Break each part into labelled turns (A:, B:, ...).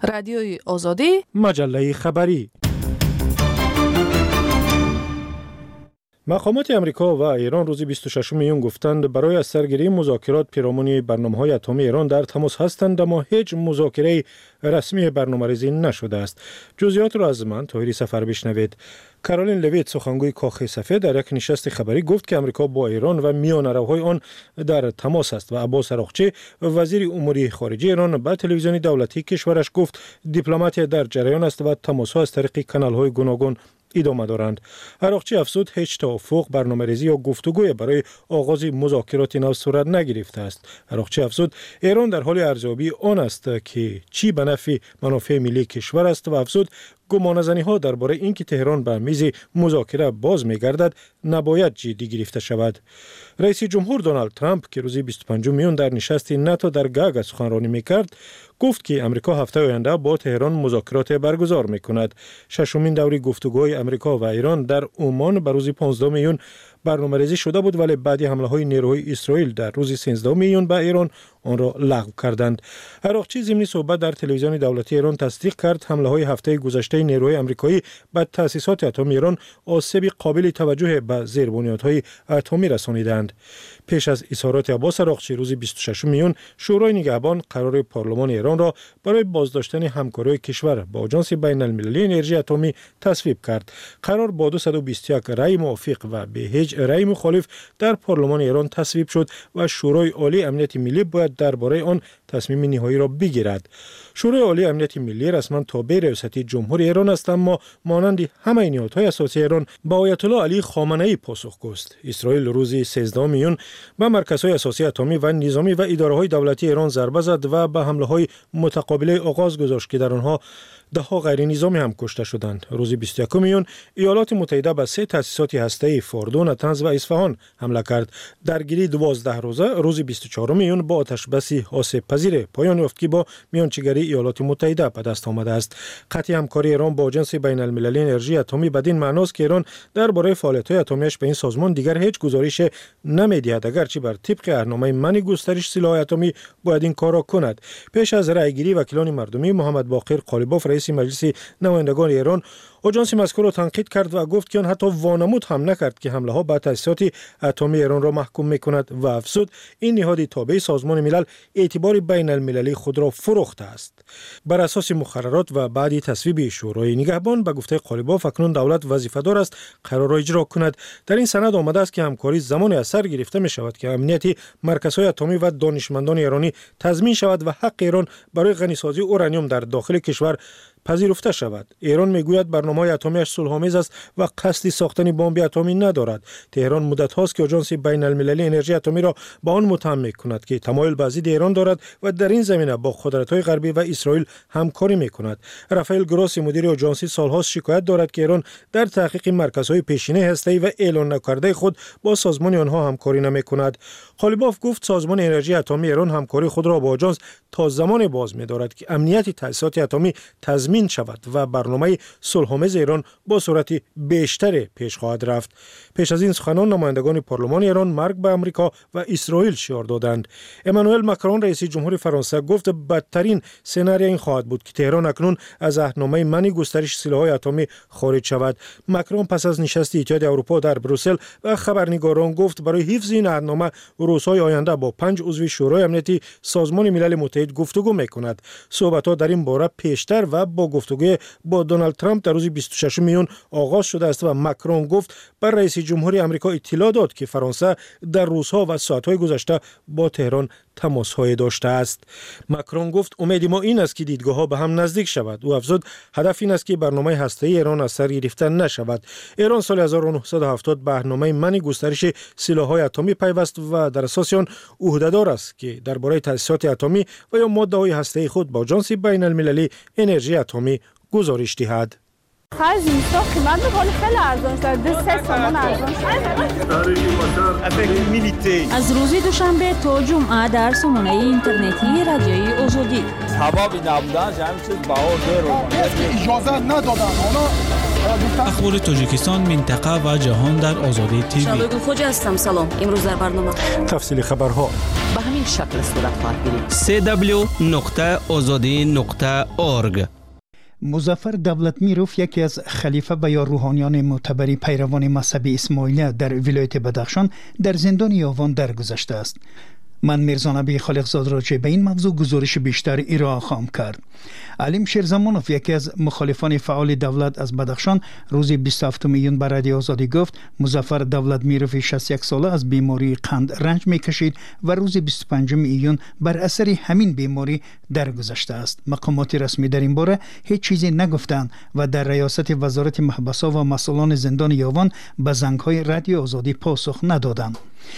A: رادیوی آزادی،
B: مجله خبری. مقامات امریکا و ایران روز 26 میون گفتند برای از سرگیری مذاکرات پیرامون برنامه‌های اتمی ایران در تماس هستند، اما هیچ مذاکره رسمی برنامه‌ریزی نشده است. جزئیات را از من طاهری سفر بشنوید. کارولین لویت سخنگوی کاخ سفید در یک نشست خبری گفت که امریکا با ایران و میانه‌روهای آن در تماس است و عباس عراقچی وزیر امور خارجه ایران به تلویزیون دولتی کشورش گفت دیپلمات در جریان است و تماس‌ها از طریق کانال‌های گوناگون ادامه دارند. عراقچی افزود هیچ توافق، برنامه‌ریزی یا گفتگوی برای آغاز مذاکرات نو صورت نگرفته است. عراقچی افزود ایران در حال ارزیابی آن است که چی به نفع منافع ملی کشور است و افزود گمانه‌زنی‌ها درباره اینکه تهران به میز مذاکره باز می‌گردد نباید جدی گرفته شود. رئیس جمهور دونالد ترامپ که روز 25 میون در نشست ناتو در گاگ سخنرانی می‌کرد، گفت که امریکا هفته آینده با تهران مذاکرات برگزار می‌کند. ششمین دوره گفتگوهای امریکا و ایران در عمان به روز 15 میون برنامه‌ریزی شده بود، ولی بعد حمله‌های نیروهای اسرائیل در روز 13 میون به ایران آن را لغو کردند. عراقچی ضمن صحبت در تلویزیون دولتی ایران تصدیق کرد حمله‌های هفته گذشته نیروهای آمریکایی به تأسیسات اتمی ایران آسیب قابل توجه به زیربنیادهای اتمی رسانیدند. پیش از اظهارات عباس عراقچی روز 26 میون شورای نگهبان قرار پارلمان ایران را برای بازداشتن همکاری کشور با آژانس بین‌المللی انرژی اتمی تصویب کرد. قرار با 221 رأی موافق و به هیچ رأی مخالف در پارلمان ایران تصویب شد و شورای عالی امنیت ملی باید درباره آن تصمیم نهایی را بگیرد. شورای عالی امنیت ملی رسما تابع ریاست جمهوری ایران است، اما مانند همه نهادهای اساسی ایران با آیت الله علی خامنه‌ای پاسخگو است. اسرائیل روز 13 میون به مرکزهای اساسی اتمی و نظامی و اداره‌های دولتی ایران ضربه زد و به حمله‌های متقابله آغاز گذاشت که در آنها ده‌ها غیر نظامی هم کشته شدند. روز 21 میون ایالات متحده به 3 تأسیسات هسته‌ای فوردو، نتنز و اصفهان حمله کرد. درگیری 12 روزه روز 24 میون با آتش‌بس آسیب پذیر پایان یافت که با میانجیگری ایالات متحده به دست آمده است. قطع همکاری ایران با آژانس بین‌المللی انرژی اتمی بدین معناست که ایران درباره فعالیت‌های اتمیش به این سازمان دیگر هیچ گزارش نمی‌دهد، اگرچه بر طبق اهنامه منع گسترش سلاح اتمی باید این کار را کند. پیش از رأیگیری وکیلان مردمی محمد باقر قالیباف رئیس مجلس نمایندگان ایران آژانس مذکور را تنقید کرد و گفت که آن حتی وانمود هم نکرد که حمله ها به تأسیسات اتمی ایران را محکوم می‌کند و افزود این نهاد تابع سازمان ملل اعتبار بین المللی خود را فروخته است. بر اساس مقررات و بعد تصویب شورای نگهبان به گفته قالیباف اکنون دولت وظیفه‌دار است قرار را اجرا کند. در این سند آمده است که همکاری زمان از سر گرفته می شود که امنیت مرکزهای اتمی و دانشمندان ایرانی تضمین شود و حق ایران برای غنیسازی اورانیوم در داخل کشور پذیرفته شود. ایران میگوید برنامه‌های اتمیش صلح‌آمیز است و قصد ساختن بمب اتمی ندارد. تهران مدت هاست که آژانس بین‌المللی انرژی اتمی را با آن متهم می‌کند که تمایل به ضد ایران دارد و در این زمینه با قدرت‌های غربی و اسرائیل همکاری می‌کند. رافائل گروسی مدیر آژانس سال‌هاست شکایت دارد که ایران در تحقیق مرکزهای پیشینه هسته‌ای و اعلان نکرده خود با سازمان آنها همکاری نمی‌کند. قالیباف گفت سازمان انرژی اتمی ایران همکاری خود را با آژانس تا زمان باز می‌دارد که امنیت تأسیسات اتمی تضمین شود و برنامه صلح‌آمیز ایران با سرعت بیشتر پیش خواهد رفت. پیش از این سخنان نمایندگان پارلمان ایران مرگ به امریکا و اسرائیل شعار دادند. امانوئل ماکرون رئیس جمهور فرانسه گفت بدترین سناریو این خواهد بود که تهران اکنون از عهدنامه منع گسترش سلاح‌های اتمی خارج شود. ماکرون پس از نشست اتحادیه اروپا در بروسل و خبرنگاران گفت برای حفظ این عهدنامه روزهای آینده با 5 عضو شورای امنیتی سازمان ملل متحد گفتگو می‌کند. صحبت‌ها در این باره پیشتر و با گفتگوی با دونالد ترامپ در روز 26 میون آغاز شده است و ماکرون گفت بر رئیس جمهوری آمریکا اطلاع داد که فرانسه در روزها و ساعت‌های گذشته با تهران تماس‌های داشته است. ماکرون گفت امید ما این است که دیدگاه‌ها به هم نزدیک شود. او افزود هدف این است که برنامه هسته‌ای ایران از سر گرفته نشود. ایران سال 1970 به برنامه منع گسترش سلاح‌های اتمی پیوست و در اساس آن عهده‌دار است که درباره تأسیسات اتمی و یا ماده‌های هسته‌ای خود با آژانس بین‌المللی انرژی اتمی گزارش دهد.
A: خرج نیست، قیمت به خیلی ارزان شده، 3 تومان ارزان شده.
C: از روز دوشنبه تا جمعه در سامانه اینترنتی رادیوی آزادی.
D: حبابی نبودن همین چیز بهار داره.
E: اجازه ندادن
F: اخبار تاجیکستان، منطقه و جهان در آزادی تیوی.
C: شبگون خوجا هستم. سلام. امروز در برنامه
B: تفصیل خبرها
G: به همین شکل صورت خواهد گرفت. www.azadi.org.
H: مظفر دولتمیروف یکی از خلیفه و یا روحانیان معتبر پیروان مذهب اسماعیلیه در ولایت بدخشان در زندان یاوان درگذشته است. من میرزا نبی خالقزاد راجع به این موضوع گزارش بیشتر ارائه خواهم کرد. علیم شیرزمانوف یکی از مخالفان فعال دولت از بدخشان روز 27 میلیون بر رادیو آزادی گفت مظفر دولتمیروف 61 ساله از بیماری قند رنج میکشید و روز 25 میلیون بر اثر همین بیماری درگذشته است. مقامات رسمی در این باره هیچ چیزی نگفتند و در ریاست وزارت محبس‌ها و مسئولان زندان یاوان به زنگ‌های رادیو آزادی پاسخ ندادند.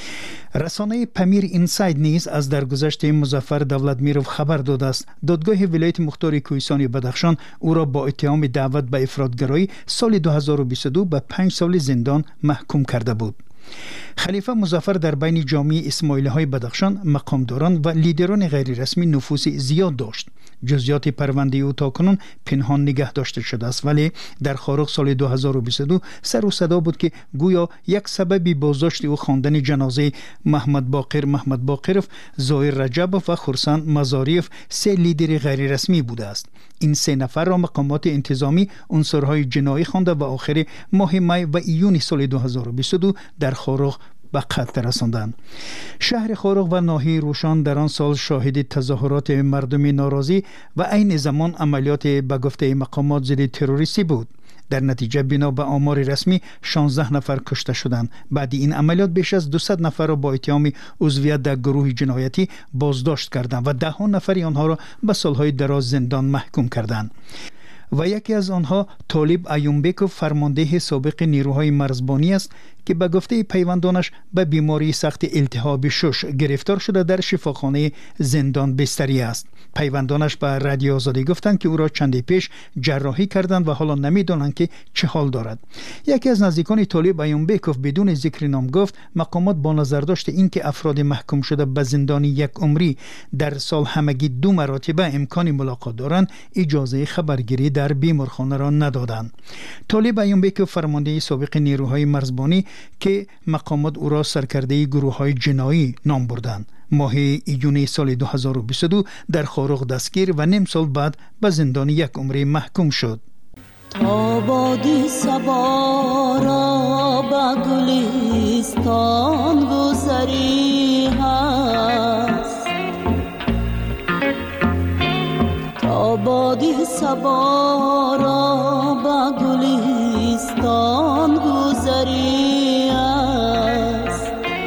H: رسانه پمیر اینساید نیز از درگذشت مظفر دولتمیروف خبر داده است. دادگاه ولایت مختار کوهستان بدخشان او را با اتهام دعوت به افراطگرایی سال 2022 به 5 سال زندان محکوم کرده بود. خلیفه مظفر در بین جامعه اسماعیلی های بدخشان، مقامداران و لیدران غیر رسمی نفوذ زیاد داشت. جزئیات پرونده او تاکنون پنهان نگه داشته شده است، ولی در خارق سال 2022 سر و صدا بود که گویا یک سبب بازداشت او خواندن جنازه محمد باقرف، ظاهر رجبوف و خرسان مزاریف، 3 لیدر غیر رسمی بوده است. این 3 نفر را مقامات انتظامی عنصرهای جنایی خوانده و آخر ماه می و ایون سال 2022 در خارق به قتل رساندند. شهر خارق و ناحیه روشان در آن سال شاهد تظاهرات مردم ناراضی و عین زمان عملیات به گفته مقامات ضد تروریستی بود. در نتیجه بنا به آمار رسمی 16 نفر کشته شدند. بعد این عملیات بیش از 200 نفر را با اتهام عضویت در گروه جنایتی بازداشت کردند و 10 نفر آنها را به سالهای دراز زندان محکوم کردند. و یکی از آنها طالب ایومبکوف فرمانده سابق نیروهای مرزبانی است که به گفته پیوندانش به بیماری سخت التهاب شش گرفتار شده در شفاخانه زندان بستری است. پیوندانش به رادیو آزادی گفتند که او را چندی پیش جراحی کردند و حالا نمیدانند که چه حال دارد. یکی از نزدیکان طالب ایومبکوف بدون ذکر نام گفت مقامات با نظر داشت اینکه افراد محکوم شده به زندان یک عمری در سال همگی 2 مراتبه امکان ملاقات دارند، اجازه خبرگیری در بیمارخانه را ندادند. طالب ایومبکوف فرمانده سابق نیروهای مرزبانی که مقامات او را سرکرده گروه‌های جنایی نام بردند. ماه ایون سال 2022 در خارق دستگیر و نیم سال بعد به زندان یک عمری محکوم شد.
I: تا بادی صبا را به گلستان گذری هست، تا بادی صبا را به گلستان گذری هست،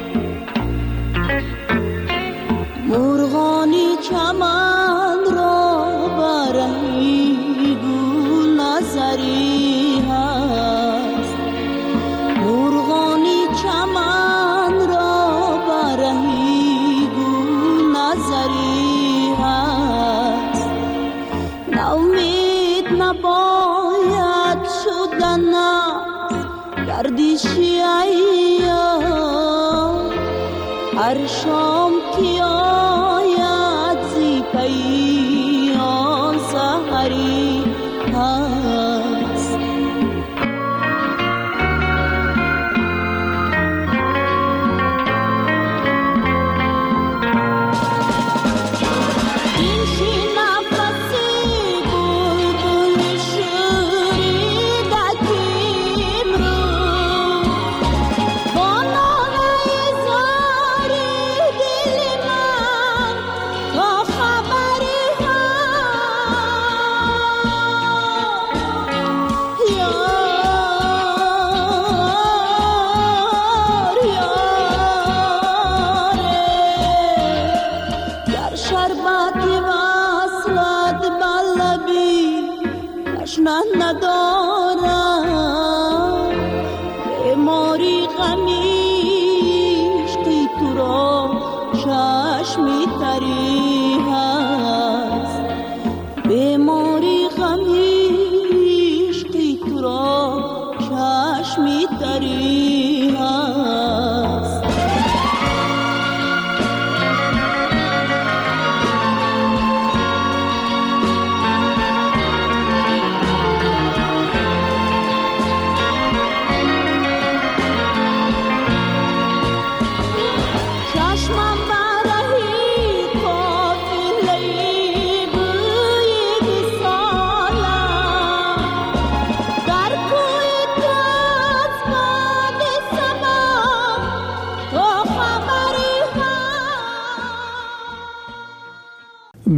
I: مرغانی چمن را برهی گل نظری هست، مرغانی چمن را برهی گل نظری هست، ناامید نباید شدن گردشی ایام، هر شام که آید زی پیان سحری هست.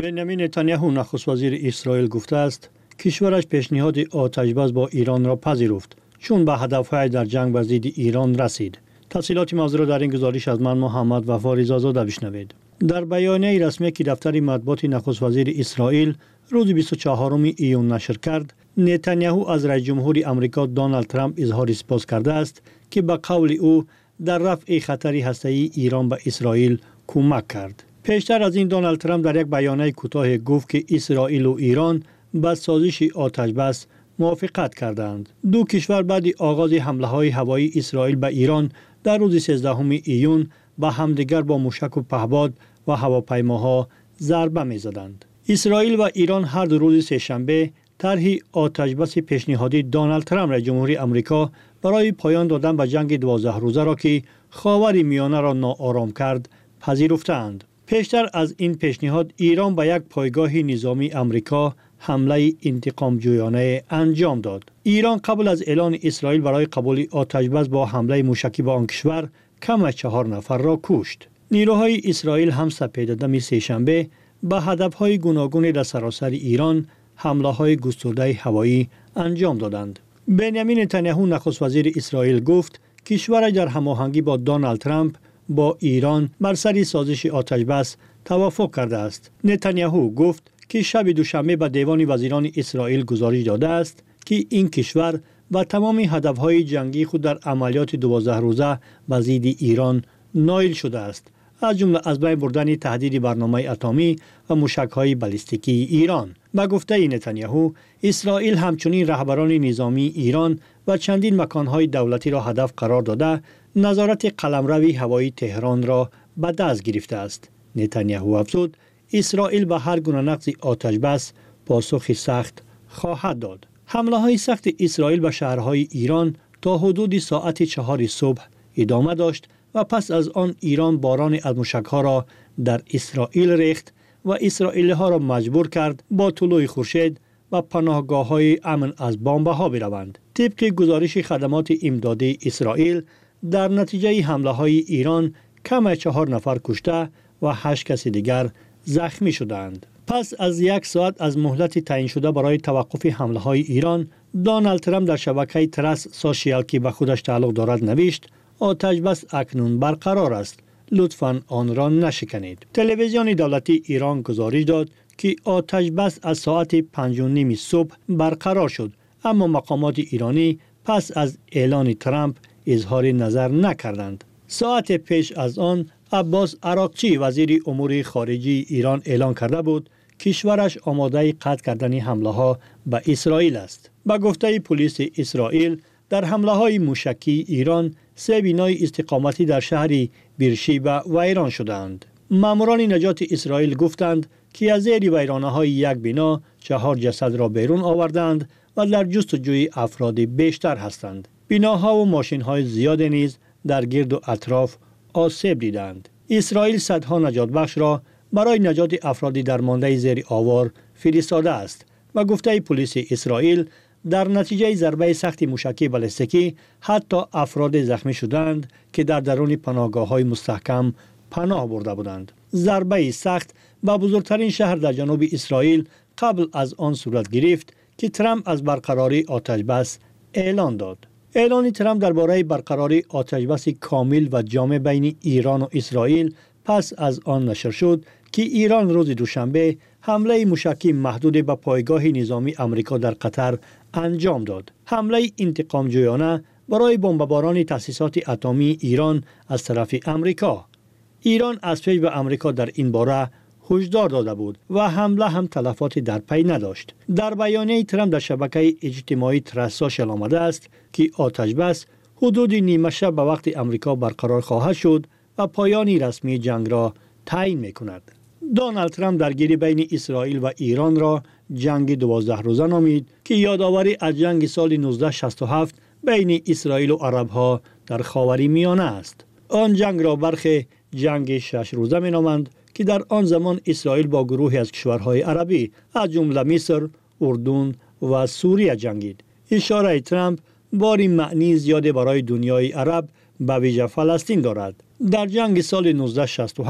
E: بنیامین نتانیاهو نخست وزیر اسرائیل گفته است کشورش پیشنهاد آتش‌بس با ایران را پذیرفت چون به هدف‌های در جنگ بر ضد ایران رسید. تفصیلات موضوع را در این گزارش از من محمد وفا رضازاده بشنوید. در بیانیه رسمی که دفتر مطبوعات نخست وزیر اسرائیل روز 24 ایون نشر کرد، نتانیاهو از رئیس جمهور آمریکا دونالد ترامپ اظهار سپاس کرده است که به قول او در رفع خطر هسته‌ای ایران به اسرائیل کمک کرد. پیشتر از این دونالد ترامپ در یک بیانیه کوتاه گفت که اسرائیل و ایران به سازش آتش‌بس موافقت کردند. دو کشور بعد آغاز حمله‌های هوایی اسرائیل به ایران در روز 13 ایون به همدیگر با موشک و پهپاد و هواپیماها ضربه می‌زدند. اسرائیل و ایران هر دو روز سه‌شنبه طرح آتش‌بس پیشنهادی دونالد ترامپ رئیس جمهور آمریکا برای پایان دادن به جنگ 12 روزه را که خاور میانه را ناآرام کرد پذیرفتند. پیشتر از این پیشنهاد ایران به یک پایگاه نظامی آمریکا حمله انتقام جویانه انجام داد. ایران قبل از اعلان اسرائیل برای قبول آتش‌بس با حمله موشکی به آن کشور کم از 4 نفر را کشت. نیروهای اسرائیل هم سپیده‌دم سه‌شنبه به هدف‌های گوناگون در سراسر ایران حمله‌های گسترده هوایی انجام دادند. بنیامین نتانیاهو نخست وزیر اسرائیل گفت کشورش در هماهنگی با دونالد ترامپ با ایران بر سر سازش آتش‌بس توافق کرده است. نتانیاهو گفت که شب دوشنبه به دیوان وزیران اسرائیل گزارش داده است که این کشور و تمام هدف‌های جنگی خود در عملیات 12 روزه به ضد ایران نائل شده است، از جمله از بین بردن تهدید برنامه اتمی و موشک‌های بالستیکی ایران. به گفته نتانیاهو، اسرائیل همچنین رهبران نظامی ایران و چندین مکان‌های دولتی را هدف قرار داده، نظارت قلمروی هوایی تهران را به دست گرفته است. نتانیاهو افزود اسرائیل به هر گونه نقض آتش‌بس پاسخ سخت خواهد داد. حمله‌های سخت اسرائیل به شهرهای ایران تا حدود ساعت 4 صبح ادامه داشت و پس از آن ایران باران از موشک‌ها را در اسرائیل ریخت و اسرائیلی‌ها را مجبور کرد با طلوع خورشید و پناهگاه‌های امن از بمب‌ها بروند. طبق گزارش خدمات امدادی اسرائیل، در نتیجه حمله‌های ایران کم از 4 نفر کشته و 8 کس دیگر زخمی شدند. پس از 1 ساعت از مهلت تعیین شده برای توقف حمله‌های ایران، دونالد ترامپ در شبکه ترس سوشیال که به خودش تعلق دارد نوشت آتش‌بس اکنون برقرار است، لطفاً آن را نشکنید. تلویزیون دولتی ایران گزارش داد که آتش‌بس از ساعت 5:30 صبح برقرار شد، اما مقامات ایرانی پس از اعلان ترامپ اظهار نظر نکردند. ساعت پیش از آن عباس عراقچی وزیر امور خارجه ایران اعلان کرده بود کشورش آماده قطع کردن حمله‌ها به اسرائیل است. به گفته پلیس اسرائیل، در حمله‌های موشکی ایران 3 بنای استقامتی در شهر بیرشیبه ویران شدند. ماموران نجات اسرائیل گفتند که از زیر ویرانه‌های یک بنا 4 جسد را بیرون آوردند و در جستجوی افراد بیشتر هستند. بناها و ماشین‌های زیاد نیز در گرد و اطراف آسیب دیدند. اسرائیل صدها نجات بخش را برای نجات افرادی درمانده زیر آوار فرستاده است و گفته پلیس اسرائیل در نتیجه ضربه سخت موشکی بالستیکی حتی افراد زخمی شدند که در درون پناهگاه‌های مستحکم پناه برده بودند. ضربه سخت به بزرگترین شهر در جنوب اسرائیل قبل از آن صورت گرفت که ترامپ از برقراری آتش‌بس اعلان داد. اعلان ترامپ درباره برقراری آتش‌بس کامل و جامع بین ایران و اسرائیل پس از آن نشر شد که ایران روز دوشنبه حمله موشکی محدود به پایگاه نظامی آمریکا در قطر انجام داد. حمله انتقام جویانه برای بمباران تأسیسات اتمی ایران از طرف آمریکا. ایران از پیش به آمریکا در این باره هشدار داده بود و حمله هم تلفات در پی نداشت. در بیانیه ترامپ در شبکه اجتماعی ترس سوشیال آمده است که آتش‌بس حدود نیمه شب به وقت آمریکا برقرار خواهد شد و پایان رسمی جنگ را تعیین می‌کند. دونالد ترامپ درگیری بین اسرائیل و ایران را جنگ 12 روزه نامید که یادآوری از جنگ سال 1967 بین اسرائیل و عرب‌ها در خاورمیانه است. آن جنگ را برخی جنگ 6 روزه می‌نامند که در آن زمان اسرائیل با گروهی از کشورهای عربی از جمله مصر، اردن و سوریه جنگید. اشاره ترامپ باری معنی زیادی برای دنیای عرب به ویژه فلسطین دارد. در جنگ سال 1967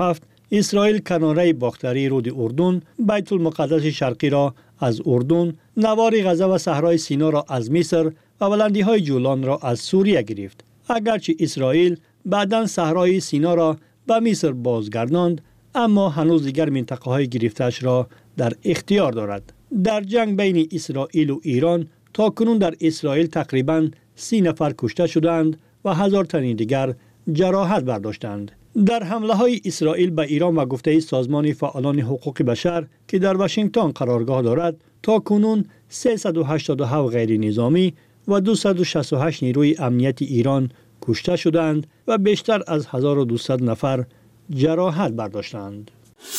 E: اسرائیل کناره باختری رود اردن، بیت المقدس شرقی را از اردن، نوار غزه و صحرای سینا را از مصر و بلندی‌های جولان را از سوریه گرفت. اگرچه اسرائیل بعداً صحرای سینا را به مصر بازگرداند، اما هنوز دیگر منطقه‌های گرفته‌اش را در اختیار دارد. در جنگ بین اسرائیل و ایران تا کنون در اسرائیل تقریباً 30 نفر کشته شدند و 1000 تن دیگر جراحت برداشتند. در حمله‌های اسرائیل به ایران و گفته سازمان فعالان حقوق بشر که در واشنگتن قرارگاه دارد، تا کنون 387 غیر نظامی و 268 نیروی امنیتی ایران کشته شدند و بیشتر از 1200 نفر جراحت برداشتند.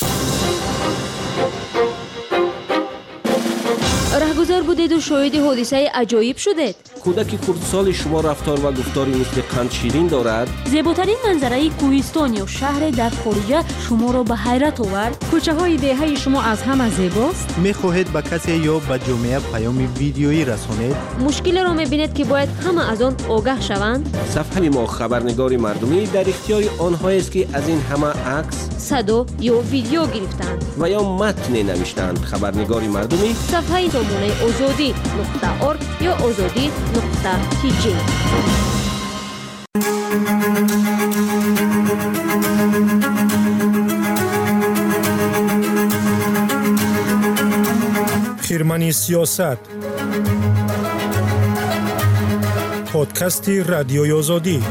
J: رهگذر بودید و شاهد حادثه عجایب شدید.
K: کودک کردسال شما رفتار و گفتاری مثل قند شیرین دارد.
C: زیباترین منظره کوهستان یا شهر در خارجه شما را به حیرت آورد.
A: کوچه های دهه شما از همه زیباست.
L: می‌خواهید به کسی یا به جامعه پیام ویدیویی رسانید؟
J: مشکل را می‌بینید که باید همه از آن آگاه شوند.
K: صفحه ما خبرنگار مردمی در اختیار آنها است که از این همه عکس،
J: صدا یا ویدیو گرفتند
K: و یا متن نوشتند. خبرنگار مردمی
J: صفحه نمونه azadi.org یا azadi.tg.
B: خیرمنی سیاست، پادکستی رادیوی آزادی.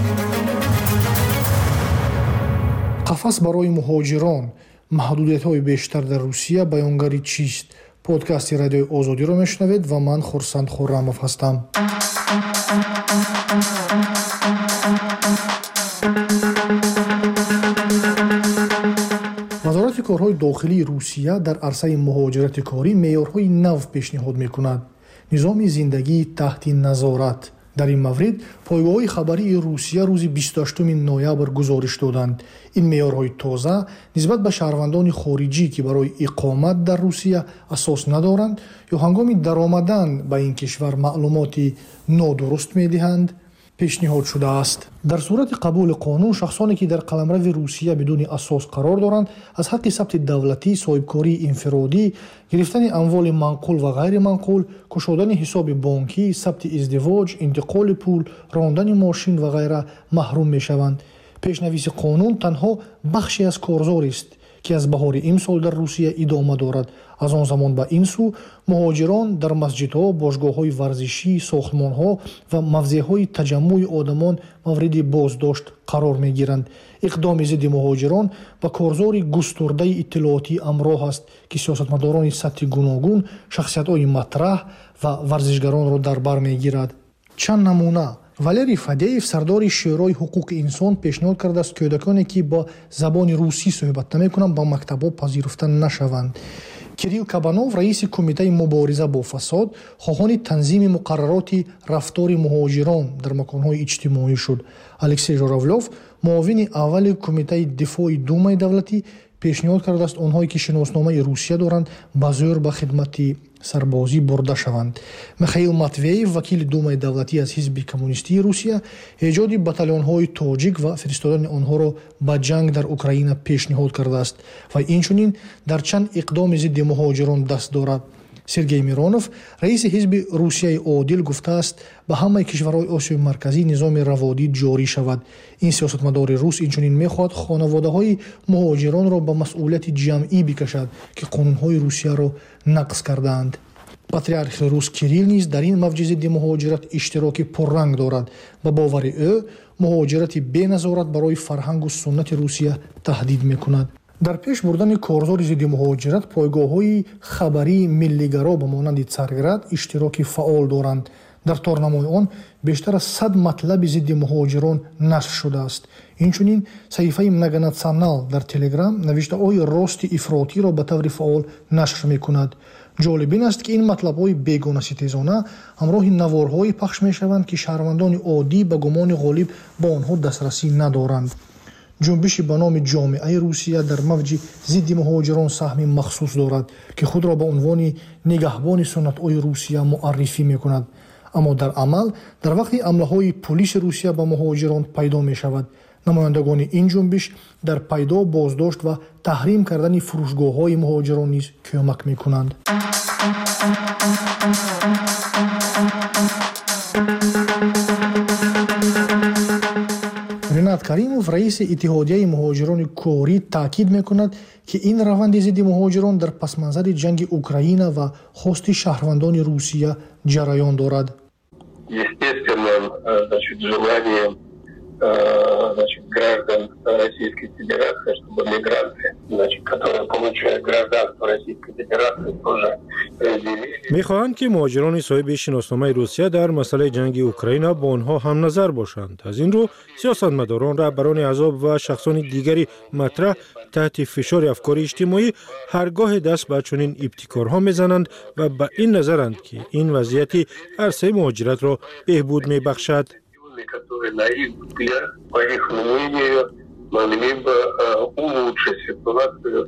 M: قفس برای مهاجران، محدودیت‌های بیشتر در روسیه بیانگری چیست؟ پادکست رادیوی آزادی را میشنوید و من خورسند خرموف هستم. وزارت کارهای داخلی روسیه در عرصه مهاجرت کاری معیارهای نو پیشنهاد میکند. نظام زندگی تحت نظارت. در این مورد پایگاه خبری روسیه روز 28 نوامبر گزارش دادند. این معیارهای تازه نسبت به شهروندان خارجی که برای اقامت در روسیه اساس ندارند یا هنگام درآمدن به این کشور معلوماتی نادرست میدهند پیشنهاد شده است. در صورت قبول قانون، شخصانی که در قلمرو روسیه بدون اساس قرار دارند از حق ثبت دولتی، صاحبکاری انفرادی، گرفتن اموال منقول و غیر منقول، گشودن حساب بانکی، ثبت ازدواج، انتقال پول، راندن ماشین و غیره محروم می شوند. پیشنویس قانون تنها بخشی از کارزار است که از بهار امسال در روسیه ادامه دارد. از آن زمان به این سو مهاجران در مسجدها، باشگاه‌های ورزشی، ساختمان‌ها و موضع‌های تجمع آدمان مورد بازداشت قرار می‌گیرند. اقدام ضد مهاجران با کارزار گسترده اطلاعاتی همراه است که سیاستمداران سطح گوناگون، شخصیت‌های مطرح و ورزشگران را در بر می‌گیرد. چند نمونه: والری فدیف، سردار شورای حقوق انسان، پیشنهاد کرده است کودکانی که با زبان روسی صحبت نمی‌کنند با مکتب‌ها پذیرفته نشوند. کیریل کابانوف، رئیس کمیته مبارزه با فساد، خواهان تنظیم مقررات رفتار مهاجران در مکان‌های اجتماعی شد. الکسی ژوراولوف، معاون اول کمیته دفاع دومای دولتی، پیشنهاد کرده است آنهایی که شناسنامه روسیه دارند به زور به خدمت سربازی برده شوند. میخائیل ماتوییف، وکیل دومای دولتی از حزب کمونیستی روسیه، ایجاد بتالون‌های تاجیک و فرستادن آنها را به جنگ در اوکراین پیشنهاد کرده است و اینچنین در چند اقدام ضد مهاجران دست دارد. سرگئی میرونوف، رئیس حزب روسیه عادل، گفته است به همه کشورهای آسیای مرکزی نظام روادی جاری شود. این سیاستمدار روس اینچنین میخواهد خانواده‌های مهاجران را به مسئولیت جمعی بکشد که قانون‌های روسیه را نقض کردند. پاتریارخ روس کیریل نیز در این موج ضد مهاجرت اشتراک پررنگ دارد. به باور او مهاجرت بی نظارت برای فرهنگ و سنت روسیه تهدید میکند. در پیش بردن کارزار ضد مهاجرت، پایگاه‌های خبری ملی‌گرا به مانند څرگرد اشتراک فعال دارند. در تارنمای آن بیشتر از 100 مطلب ضد مهاجران نشر شده است. اینچنین صحیفه مگاناتسیونال در تلگرام نوشته‌های راست افراطی را به طور فعال نشر می‌کند. جالب این است که این مطلب‌های بیگانه ستیزانه همراه نوارهای پخش می‌شوند که شهروندان عادی به گمان غالب با آنها دسترسی ندارند. جنبش به نام جامعه روسیه در موج ضد مهاجران سهم مخصوص دارد که خود را به عنوان نگهبان سنت‌های روسیه معرفی می‌کند. اما در عمل در وقتی حمله‌های پلیس روسیه به مهاجران پیدا می‌شود، намояндагони ин ҷунбиш дар пайдо боздошт ва таҳрим кардани фурӯшгоҳҳои муҳоҷирон низ кӯмак мекунанд. ринат каримов раиси иттиҳодияи муҳоҷирони корӣ таъкид мекунад ки ин раванди зидди муҳоҷирон дар пасманзари ҷанги Украина ва хости шаҳрвандони Русия ҷараён дорад.
N: Граждан Российской Федерации, чтобы мигранты, которые получают гражданство Российской Федерации, тоже разделили.
B: می‌خواهند که مهاجران صاحب شناسنامه روسیه در مسئله جنگ اوکراین با آنها هم نظر باشند. از این رو سیاستمداران رهبران احزاب و شخصان دیگری مطرح تحت فشار افکار اجتماعی هرگاه دست به چنین ابتکارها می‌زنند و به این نظرند که این وضعیت عرصه مهاجرت را بهبود می‌بخشد.
N: Которые, на их взгляд, по их мнению, могли бы улучшить ситуацию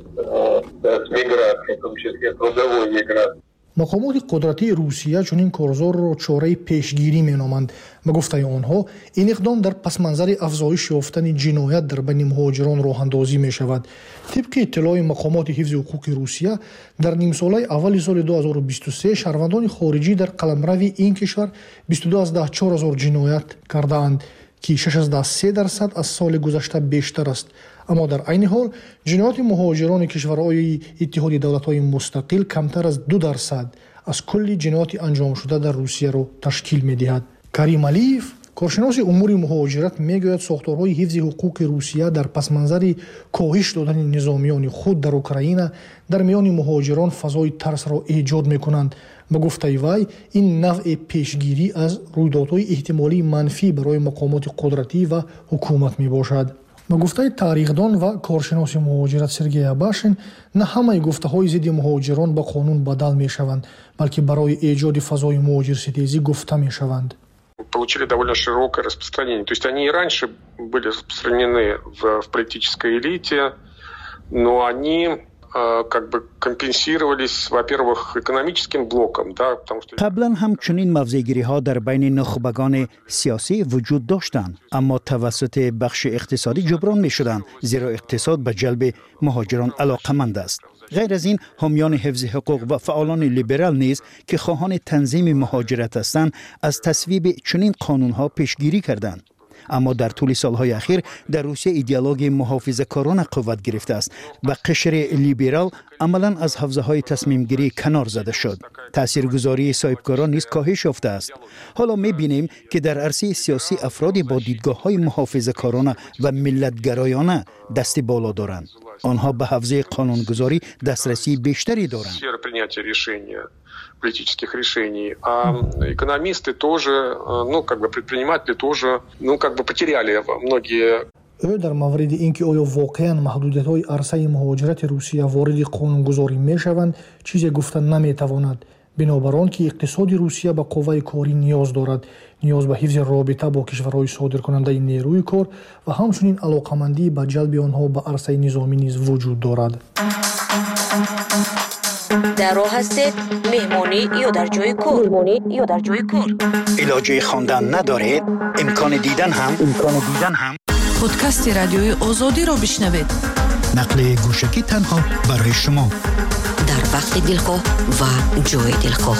N: с миграцией, в том числе трудовой миграцией.
M: مقامات قدرتی روسیه چنین کارزار را چاره پیشگیری مینامند. به گفته آنها این اقدام در پس منظر افزایش یافتن جنایت در بین مهاجران راه اندازی می شود. طبق اطلاع مقامات حفظ حقوق روسیه در نیم ساله اول سال 2023 شهروندان خارجی در قلمرو این کشور 22 از 14000 جنایت کردند که 6.3% از سال گذشته بیشتر است. اما در عین حال جنایات مهاجران کشورهای اتحادیه دولت‌های مستقل کمتر از 2% از کل جنایات انجام شده در روسیه را تشکیل می‌دهد. کریم علیف کارشناس امور مهاجرت میگوید ساختارهای حفظ حقوق روسیه در پس منظر کاهش دادن نظامیان خود در اوکراین در میان مهاجران فضای ترس را ایجاد می‌کنند. به گفته وی این نوع پیشگیری از رویدادهای احتمالی منفی برای مقامات قدرتی و حکومت میباشد. به گفته تاریخدان و کارشناس مهاجرت سرگئی اباشین نه همه گفته‌های ضد مهاجران به قانون بدل میشوند بلکه برای ایجاد فضای مهاجرستیزی گفته میشوند.
O: Получили довольно широкое распространение. То есть они и раньше были распространены в политической элите, но они как бы компенсировались, во-первых, экономическим блоком, да, потому что
E: قبلا هم چنین موضع‌گیری ها در بین نخبگان سیاسی وجود داشتند اما توسط بخش اقتصادی جبران می شدند زیرا اقتصاد به جلب مهاجران علاقمند است. غیر از این حامیان حفظ حقوق و فعالان لیبرال نیز که خواهان تنظیم مهاجرت هستند از تصویب چنین قانون‌ها پیشگیری کردند. اما در طول سالهای اخیر در روسیه ایدئولوژی محافظه‌کارانه قوت گرفته است و قشر لیبرال عملاً از حوزه‌های تصمیم گیری کنار زده شد. تاثیرگذاری صاحبکاران نیز کاهش یافته است. حالا می‌بینیم که در عرصه سیاسی افرادی با دیدگاه‌های محافظه‌کارانه و ملت‌گرایانه دست بالا دارند. آنها به حوزه قانونگذاری دسترسی بیشتری دارند.
O: политических решений, а экономисты тоже, предприниматели тоже, потеряли многие.
M: او در مورد اینکه آیا واقعا محدودیت‌های عرصه مهاجرت روسیه وارد قانونگذاری می‌شوند چیزی گفتن نمی‌تواند. بنابر آن که اقتصاد روسیه به قوه کاری نیاز دارد، نیاز به حفظ رابطه با کشورهای صادرکننده نیروی کار و همچنین علاقمندی به جلب آنها به عرصه نظامی نیز وجود دارد.
J: در راه هستید مهمانی یا در جای کار
E: علاج خواندن ندارید امکان دیدن هم
G: پادکست رادیوی آزادی را بشنوید.
H: نقل گوشکی تنها برای شما
J: در وقت دلخواه و جای دلخواه.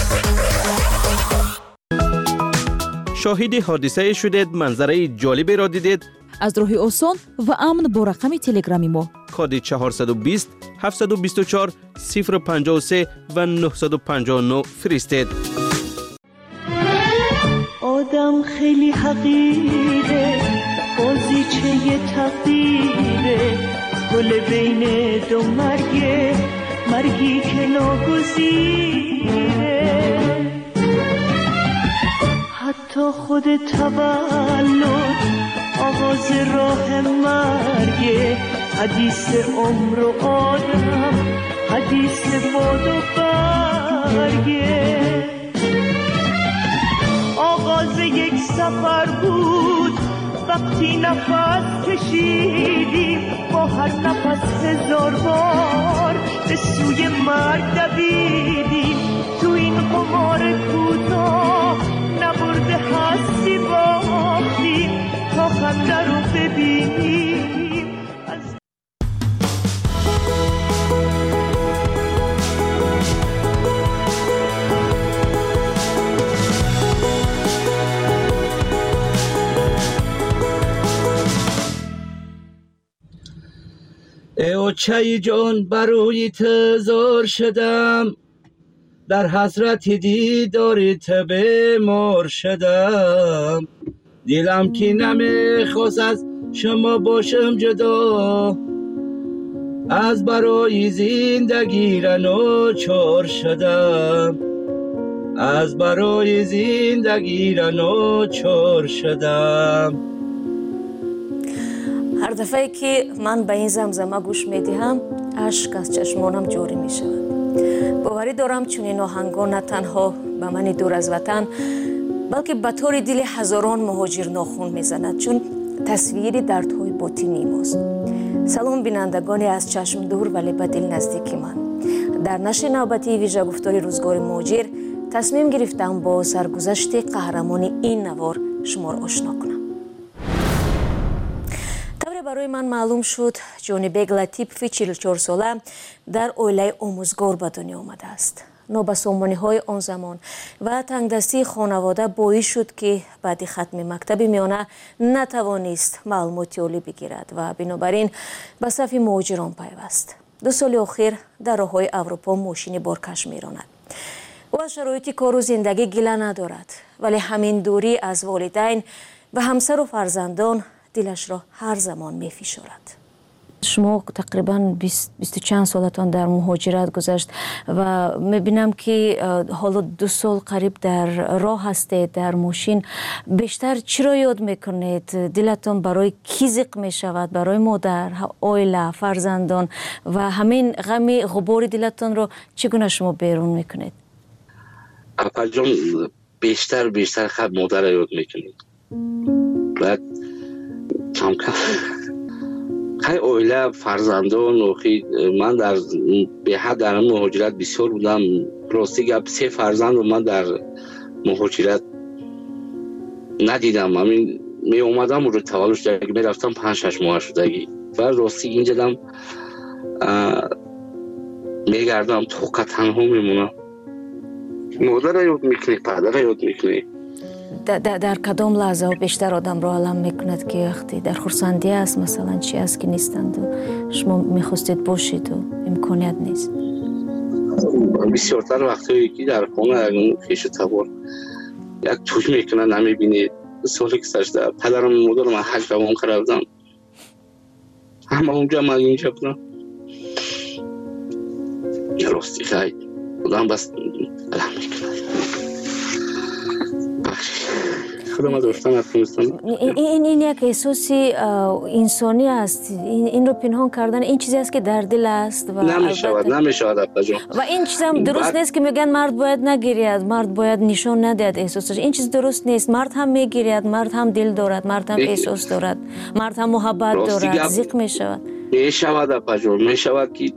K: شاهد حادثه شدید، منظره جالبی را دیدید؟
C: از راه آسان و امن با رقم تلگرامی ما
K: کد 420 724 053 و 959 فرستید.
I: آدم خیلی حقیره، بازیچه تقدیره، گل بین دو مرگی که ناگزیره. حتی خود تولد آغاز راه مرگه، حدیث عمر و آدم، حدیث باد و برگه. آغاز یک سفر بود وقتی نفس کشیدیم، با هر نفس 1000 بار به سوی مرگ دویدیم. تو این قمار کوتاه نبرده هستی باختیم، تا خنده رو ببین
P: اوچه جان برای تزار شدم، در حسرت دیدار بیمار شدم. دلم که نمیخواست از شما باشم جدا، از برای زندگی را ناچار شدم، از برای زندگی را ناچار شدم.
J: هر دفعه که من به این زمزمه گوش میدهم اشک از چشمانم جاری می شود. باوری دارم چون این آهنگا نه تنها به من دور از وطن بلکه به طور دل هزاران مهاجر ناخون میزند، چون تصویری دردهای باطنی ماست. سلام بینندگانی از چشم دور ولی به دل نزدیک من. در نشر نوبتی ویژه گفتار روزگار مهاجر تصمیم گرفتم با سرگذشت قهرمان این نوار شما را آشنا کنم. برای من معلوم شد جانبگ لطیفی 44 ساله در اویله آموزگار به دنیا آمده است. نابسامانی های آن زمان و تنگدستی خانواده باعث شد که بعد ختم مکتب میانه نتوانست معلومات عالی بگیرد و بنابراین به صف مهاجران پیوست. 2 سال اخیر در راههای اروپا ماشین بارکش میراند. او از شرایط کار و زندگی گله ندارد، ولی همین دوری از والدین و همسر و فرزندان دلش را هر زمان می‌فشارد. شما تقریباً 20 چند سالتان در مهاجرت گذشت و می‌بینم که حالا 2 سال قریب در راه هستید در ماشین. بیشتر چی را یاد میکنید؟ دلتان برای کی زیق میشود؟ برای مادر، عائله، فرزندان و همین غم غبار دلتان را چگونه شما بیرون میکنید؟
P: اپا جان بیشتر خب مادر را یاد میکنید. بعد کم خیلی اویله فرزندان و من به حد در مهاجرت بسیار بودم. راستی گپ 3 فرزند و من در مهاجرت ندیدم. همین می اومدم و رو تولد شدگی می رفتم 5-6 ماه شدگی و راستی اینجا دم می گردم توقع تنها میمونم. مادر یاد میکنی، پدر یاد میکنی.
J: در کدام لحظه بیشتر آدم رو علم میکند که وقتی در خرسندی است مثلا چی است که نیستند و شما میخواستید باشید و امکانیت نیست؟
P: بسیارتر وقتی که در خانه اگه خیش تبار یک توی میکنن نمیبینید. سالی که سشده پدرم مادرم حج روان کردم، همه اونجا من اینجا بودم. راستی خیلی آدم بس علم میکنه.
J: این یک احساسی انسانی است. این رو پنهان کردن این چیزی است که در دل است و
P: نمیشود
J: و این چیز هم درست نیست که میگن مرد باید نگیرید، مرد باید نشان ندهد احساسش. این چیز درست نیست. مرد هم میگیرید، مرد هم دل دارد، مرد هم احساس دارد، مرد هم محبت دارد. زیق میشود
P: میشود که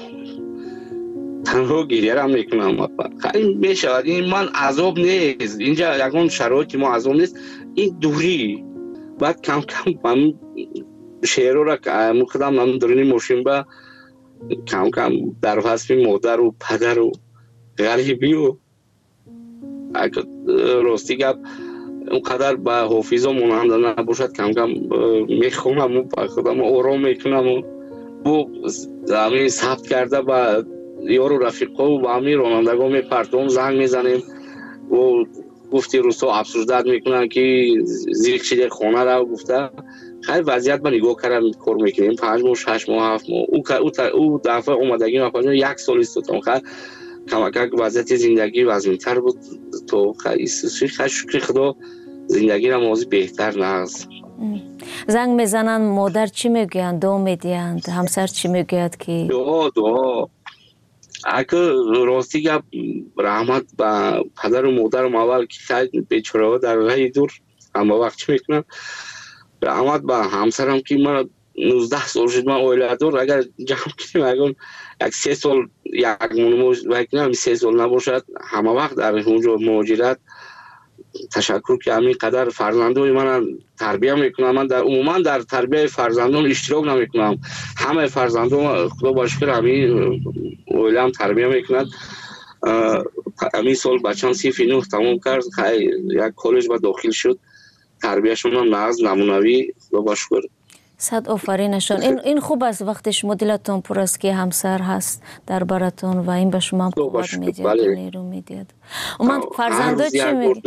P: تنها گریه را میکنم. خیلی میشود. این من عذاب نیست، اینجا یکون شرایطی ما عذاب نیست، این دوری. بعد کم من شعر را که خودم من درونی ماشین با کم در حسب مادر و پدر و غریبی و راستی گپ اونقدر به حافظم ماننده نباشد کم میخونم و با خودم آرام میکنم و بو همین ثبت کرده با یارو رفیقا و با همین رانندگان میپرتم زنگ میزنیم و گفتی روستا افسردت میکنن که زیر چیده خانه را گفته. خیلی وضعیت من نگاه کردم کار میکنیم 5 ماه 6 ماه 7 ماه او دفعه اومدگی ما 1 سال استودم. خیلی کمک وضعیت زندگی وضعیتر بود تو خیلی شکر خدا زندگی را موضوع بهتر نهست.
J: زنگ میزنن مادر چی میگویند؟ دعا میدهند؟ همسر چی میگوید که
P: دعا اگه راستی گپ رحمت به پدر و مادرم اول که خیلی بیچاره در راه دور اما وقت چی میکنم رحمت به همسرم که من 19 سال شد من اویله دور اگر جمع کنیم اگر 3 سال یک مونمو 3 سال نباشد همه وقت در اونجا مهاجرت تشکر که همین قدر فرزندان من تربیه میکنم. من در عموما در تربیه فرزندان اشتراک نمیکنم. همه فرزندان خدا با شکر همین اویله هم تربیه میکنند. همین سال بچه‌م صف 9 تمام کرد، یک کالج با داخل شد. تربیهشون هم نمونوی خدا با شکر.
J: صد آفرینشان. این خوب است وقتی شما دلتون پر است که همسر هست در براتون و این به شما قوت میده و نیرو میده. من فرزندو چی میگی؟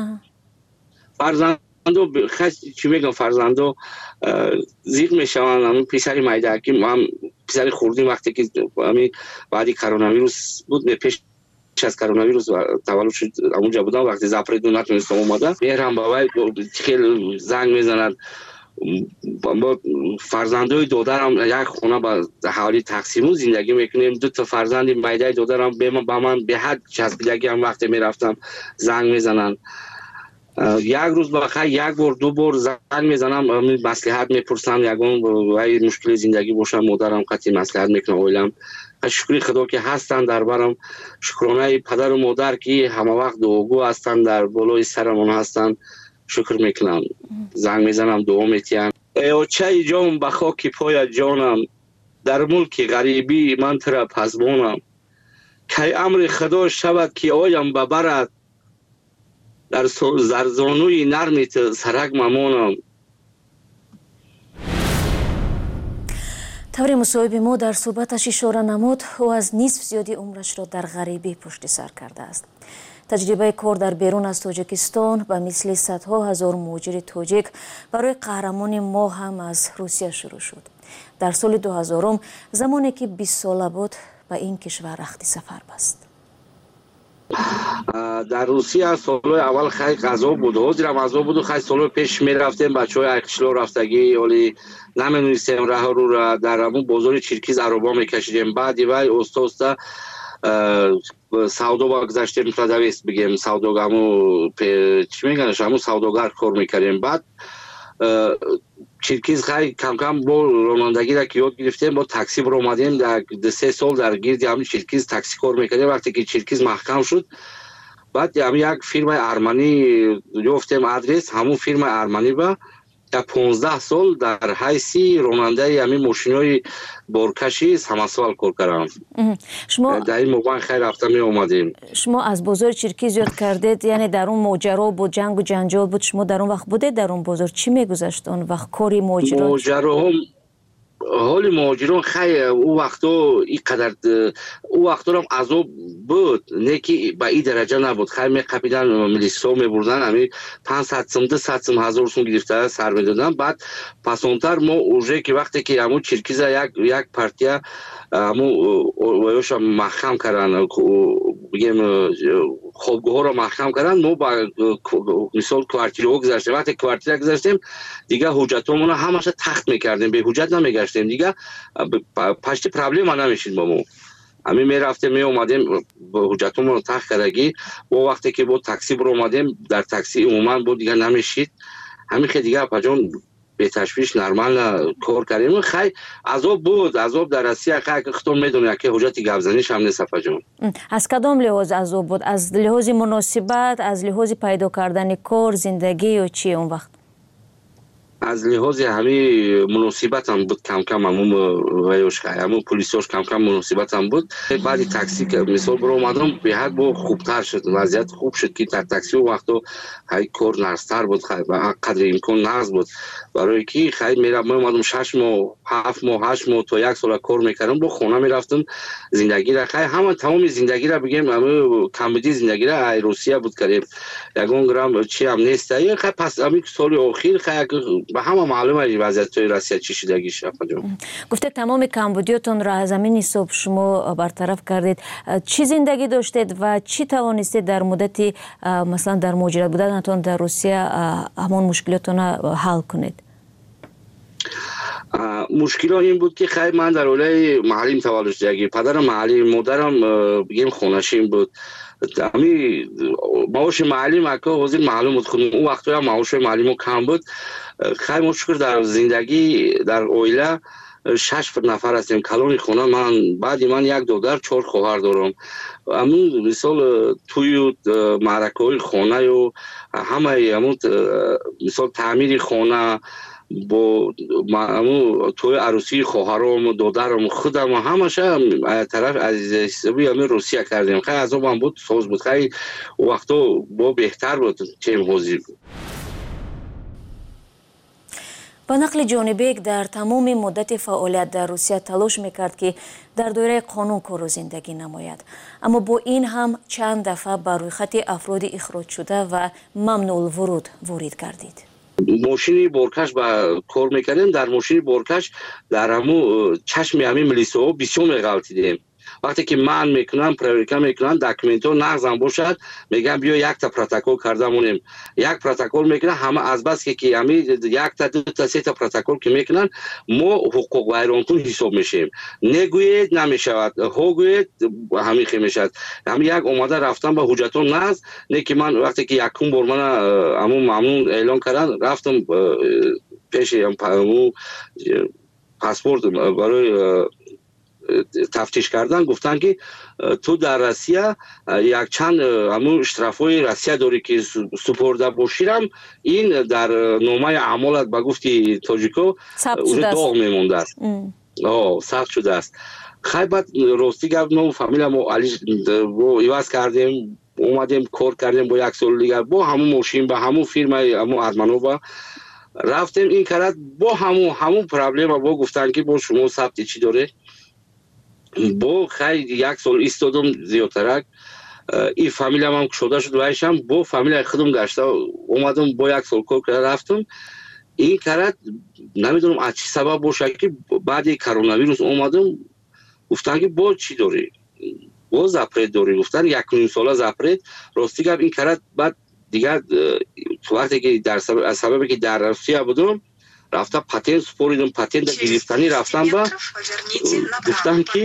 P: فرزندو چی میگم فرزندو زیغ میشوند. همون پسر مایدکی هم پسر خوردیم وقتی که همین بعدی کرونا ویروس بود پیش از کرونا ویروس تولد شد اونجا بودم وقتی زفر دو نتونستم اومدم مهرم بابای خیلی زنگ میزنند با فرزندای دودرم یک خونه با حوالی تقسیمون زندگی میکنیم. 2 تا فرزند مایدای دودرم با من به حد چسبیدگی هم وقتی میرفتم زنگ میزنن. یک روز بخیر 1 بار 2 بار زنگ میزنم مصلحت میپرسم یگان وای مشکل زندگی باشم مادرم قطعی مصلحت میکنه اولم شکر خدا که هستن در برم شکرانه پدر و مادر که همه وقت دوگو هستن در بالای سرمون هستن شکر میکنم. زنگ میزنم دعا میتیم ای چای جان به خاک پای جانم در ملک غریبی من ترا پزبانم کی امر خدا شود که آیم ببرد در زرزانوی نرمیت سرک ممانم.
J: طور مصاحبه ما در صحبتش اشاره نمود او از نصف زیادی عمرش را در غریبی پشت سر کرده است. تجربه کار در بیرون از تاجیکستان به مثل صدها هزار مهاجر تاجیک برای قهرمان ما هم از روسیه شروع شد. در سال 2000 زمانی که 20 ساله بود به این کشور رخت سفر بست.
P: در روسیه سال اول خیلی غذا بود حاضرم غذا بود و خیلی سال پیش می رفتیم بچه های اکشلا رفتگی ولی نمی‌دونستیم راه رو را در همون بازار چیرکیز عربا میکشیدیم. بعد وای اوستا سودا با گذاشتیم پردویست بگیم سوداگامو چی میگنش همون سوداگر کار میکردیم. بعد چیرکیز خیلی کم کم با رانندگی را که یاد گرفتیم با تاکسی برو اومدیم در 3 سال در گیرد همین چیرکیز تاکسی کار میکردیم. وقتی که چیرکیز محکم شد بعد همین یک فیلم ارمنی گفتیم آدرس همون فیلم ارمنی با در 15 سال در حیثی راننده همین ماشینای بارکشی همسال کار کردم.
J: شما
P: در این موقع خیلی رفتم می اومدیم.
J: شما از بازار چیرکیز یاد کردید یعنی در اون ماجرا بود جنگ و جنجال بود شما در اون وقت بوده در اون بازار چی میگذشت اون وقت کاری
P: ماجرا هم حال مهاجران خیلی او وقتا اینقدر او وقتا هم عذاب بود نه که به این درجه نبود. خیلی میقپیدن ملیسا میبردن همین 500 سوم 200 سوم 1000 سوم گرفته سر میدادن. بعد پسانتر ما اوجه که وقتی که همون چیرکیز یک پارتیا همون ویوش محکم کردن بگیم خوابگاه ها رو محکم کردن ما با مثال کوارتیرها گذاشتیم. وقتی کوارتیر گذاشتیم دیگه حجتمون همش تخت میکردیم به حجت نمیگشتیم دیگه پشت پرابلم نمیشید با ما همین میرفتیم می اومدیم با حجتمون تخت کردگی و وقتی که با تاکسی برو اومدیم در تاکسی عموما بود دیگه نمیشید همین خیلی دیگه پجان به تشویش نرمال کار کردیم. خیلی عذاب بود عذاب در روسیه خیلی ختم میدونه که حجت گوزنیش هم نیست پجان.
J: از کدام لحاظ عذاب بود؟ از لحاظ مناسبت از لحاظ پیدا کردن کار زندگی و چی اون وقت؟
P: از لحاظ همین مناسبت هم بود کم کم همون ویوش همون پلیساش کم کم مناسبت هم بود. بعد تاکسی که مثال برو اومدم به حد با خوبتر شد وضعیت خوب شد که در تاکسی و وقتا خیلی کار نرستر بود قدر امکان نرز بود برای که خیلی میرم اومدم 6 ماه 7 ماه 8 ماه تا 1 سال کار میکردم با خونه میرفتم زندگی را خیلی همه تمام زندگی را بگیم همه کمبودی زندگی را روسیه بود کردیم یگان گرام چی هم نیست خیلی پس همین سال اخیر خیلی به همه معلومه وضعیت توی روسیه چی شدگی شد.
J: گفته تمام کمبودیاتون را از همین حساب شما برطرف کردید. چی زندگی داشتید و چی توانستید در مدتی مثلا در مهاجرت بودنتون در روسیه همون مشکلاتون حل کنید؟
P: مشکل این بود که خیلی من در اولای محلیم تولد شدگی پدرم محلی مادرم بگیم خونشین بود امی معاش معلم اکا حاضر معلوم بود خودم اون وقت هم معاش معلم کم بود. خیلی مشکل در زندگی در اویله 6 نفر هستیم کلون خونه من بعد من 1 دختر 4 خواهر دارم. همون مثال توی معرکه خونه و همه همون مثال تعمیر خونه با همون توی عروسی خواهرام دخترم خودم همش طرف عزیز حسابی همین روسیه کردیم. خیلی عذابم بود سوز بود خیلی وقتا با بهتر بود چه حوزی بود.
J: با نقل جان بیگ در تمام مدت فعالیت در روسیه تلاش میکرد که در دایره قانون کار و زندگی نماید، اما با این هم چند دفعه بر روی خط افراد اخراج شده و ممنوع الورود وارد گردید.
P: ماشین بارکش با کار میکردیم، در ماشین بارکش در همون چشم همین ملیسا بسیار میغلطیدیم. وقتی که من میکنم پروریکا میکنم داکومنتو نقضم باشد میگم بیا یک تا پروتکل کرده مونیم، یک پروتکل میکنن همه از بس که همین یک تا دو تا سه تا پروتکل که میکنن ما حقوق ویرانکن حساب میشیم. نگوید نمیشود، هوگوید همین خی میشد. همین یک اومده رفتم با حجتون نقض نه که من وقتی که یکم بار من همون ممنون اعلان کردن رفتم پیش همون پاسپورت برای تفتیش کردن، گفتن که تو در روسیه یک چند همون اشترافای روسیه داری که سپرده باشیرم این در نامه اعمالت به گفتی تاجیکو داغ میمونده است. سخت شده است. خیلی بعد راستی گفت نو فامیل ما علی ایواز کردیم، اومدیم کار کردیم با یک سال دیگر با همون ماشین با همون فیرم همون ارمانووا رفتیم این کرد با همون پرابلم با گفتن که با شما ثبت چی داره. با خیلی یک سال ایستادم زیادترک این فامیل هم شده شد وایشم با فامیل خودم گشته اومدم با یک سال کار کرده رفتم این کرد نمیدونم از چی سبب باشه که بعد کرونا ویروس اومدم گفتن که با چی داری با زپرت داری، گفتن 1.5 ساله زپرت راستی گفت این کرد. بعد دیگر وقتی که در سببی که در روسیه بودم رفتم پتنت سپوریدم، پتنت گرفتنی رفتم با گفتم که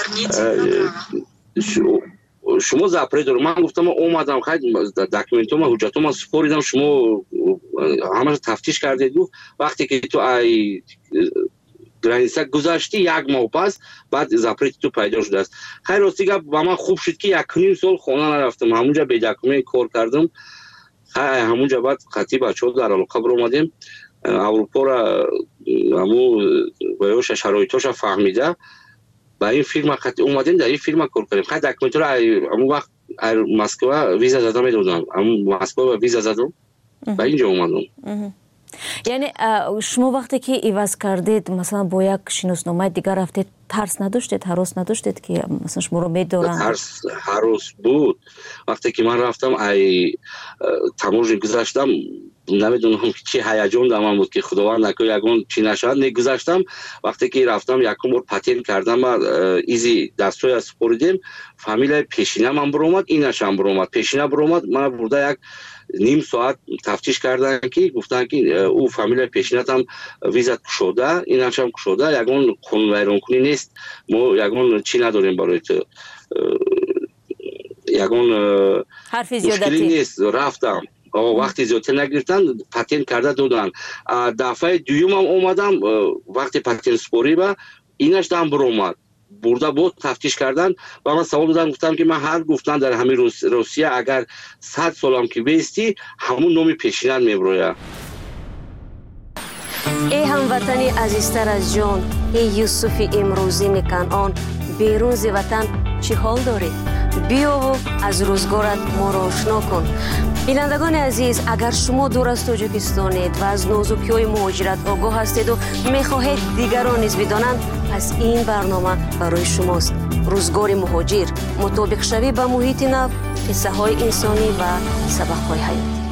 P: شما زپره دارو. من گفتم اومدم خیلی داکومنتوم حجتوم سپوریدم شما همه تفتیش کردید. وقتی که تو ای گرانیسا گذاشتی یک ماه پس بعد زپره تو پیدا شده است. خیلی راستی با من خوب شد که 1.5 سال خانه نرفتم، همونجا به داکومنت کار کردم. همونجا بعد خطی بچه‌ها در علاقه بر اومدیم اروپا را همون بایوش شرایطاش فهمیده با این فیلم خطی اومدیم در این فیلم کار کردیم. خیلی داکومنت را همون وقت مسکو ویزا زدم میدادم، همون مسکو ویزا زدم و اینجا اومدم.
J: یعنی شما وقتی که ایواز کردید مثلا با یک شناسنامه دیگر رفتید ترس نداشتید، هراس نداشتید که مثلا شما رو میدارن؟
P: ترس هراس بود. وقتی که من رفتم ای تماشا گذاشتم نمیدونم چی هیجان در من بود که خداوند نکنه یگون چی نشد. نگذاشتم وقتی که رفتم یکم بار پتین کردم و ایزی دستوی از سپوریدیم فامیل پیشینه من برومد اینش هم برومد پیشینه برومد من برده یک نیم ساعت تفتیش کردن که گفتن که او فامیل پیشینت هم ویزت کشوده اینش هم کشوده یگون خون ویران کنی نیست ما یگون چی نداریم برای تو یگون مشکلی نیست. رفتم وقتی زیادتر نگرفتن پتین کرده دادن. دفعه دویم هم اومدم وقتی پتین سپوری با اینش دم برومد برده بود تفتیش کردن و من سوال دادم گفتم که من هر گفتن در همین روسیه اگر 100 سالم که بیستی همون نومی پیشینن میبروید.
J: ای هموطنی عزیزتر از جان، ای یوسف امروزی کنعان، بیرون ز وطن چی حال داری؟ بیا و از روزگارت ما را آشنا کن. بینندگان عزیز، اگر شما دور از تاجیکستانید و از نازکی‌های مهاجرت آگاه هستید و می‌خواهید دیگران نیز بدانند، پس این برنامه برای شماست. روزگار مهاجر، مطابق شوی به محیط نو، قصه‌های انسانی و سبق‌های حیاتی.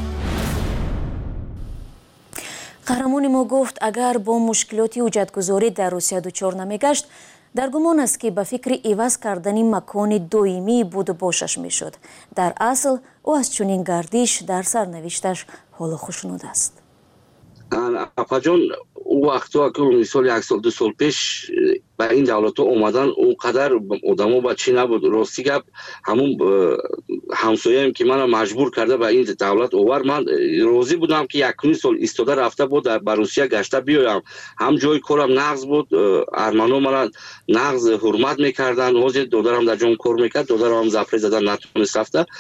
J: قهرمان ما گفت اگر با مشکلاتی حجتگذاری در روسیه دچار نمیگشت در گمان است که به فکر عوض کردن مکان دائمی بود و باشش میشد. در اصل او از چنین گردش در سرنوشتش حال خوشنود است.
P: اپا جان او وقتا که مثال یک سال دو سال پیش به این دولت ها اومدن اونقدر آدم ها بچی نبود. راستی گپ همون همسایه هم که من مجبور کرده به این دولت اوور من راضی بودم که 1.5 سال ایستاده رفته بود به روسیه گشته بیایم. هم جای کارم نقض بود، ارمنو مرا نقض حرمت میکردن، حاضر دادرم در جام کار میکرد، دادرم هم زفره زدن نتونست رفته.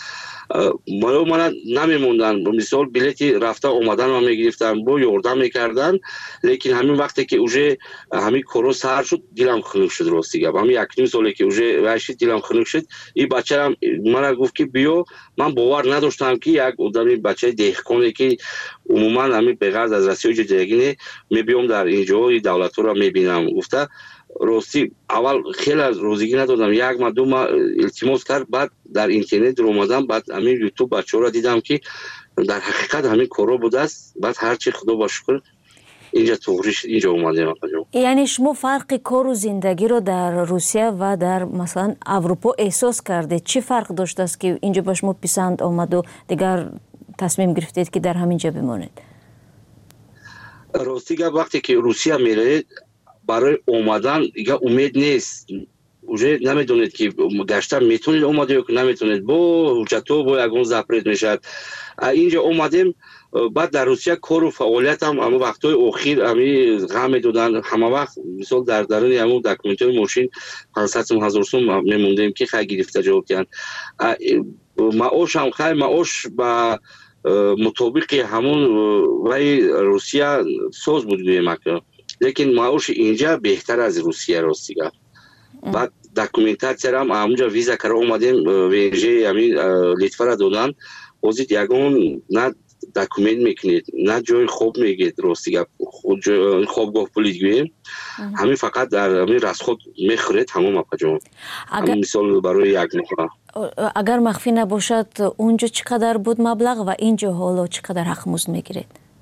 P: من نمیموندن مثال بلیتی رفته اومدن و میگرفتن با یاردم میکردن لیکن همین وقتی که اوجه همین کورو سر شد دلم خنک شد راستی گپ همین یک نیم ساله که اوجه واشی دلم خنک شد این بچه هم من گفت که بیا من باور نداشتم که یک آدمی بچه دهقانی که عموما همین بغرض از رسیای جدیگینه میبیام در اینجا دولت رو میبینم گفته راستی اول خیلی از روزگی ندادم یک ما دو ما التماس کرد بعد در اینترنت رو اومدم بعد همین یوتیوب بچه‌ها را دیدم که در حقیقت همین کارو بوده است بعد هرچی خدا با شکر اینجا توریش اینجا اومدم.
J: یعنی شما فرق کار و زندگی رو در روسیه و در مثلا اروپا احساس کردید؟ چی فرق داشته است که اینجا به شما پسند آمد و دیگر تصمیم گرفتید که در همینجا بمانید؟
P: راستی وقتی که روسیه میره برای اومدن دیگه امید نیست. اوجه نمیدونید که گشتن میتونید اومده یا که نمیتونید با حجتو با یگون زپرید میشد. اینجا اومدیم بعد در روسیه کار و فعالیت هم اما وقتای اخیر همی غم میدادن همه وقت مثال در درون همون دکومنتای ماشین 500,000 سوم میموندیم که خیلی گرفته جواب کردن. معاش هم خیلی معاش با مطابق همون وی روسیه ساز بود گویم اکنون لیکن معاش اینجا بهتر از روسیه راستیگه. بعد دکومنتاسیا هم همونجا ویزا کرده اومدیم ویژه همین لیتوا را دادن بازید یگون نه دکومنت میکنید نه جای خوب میگید راستیگه خوابگاه پلیدگوی همین فقط در همین رسخود میخورید تمام اپجام همین مثال برای یک نفر.
J: اگر مخفی نباشد اونجا چقدر بود مبلغ و اینجا حالا چقدر حق مزد میگیرید؟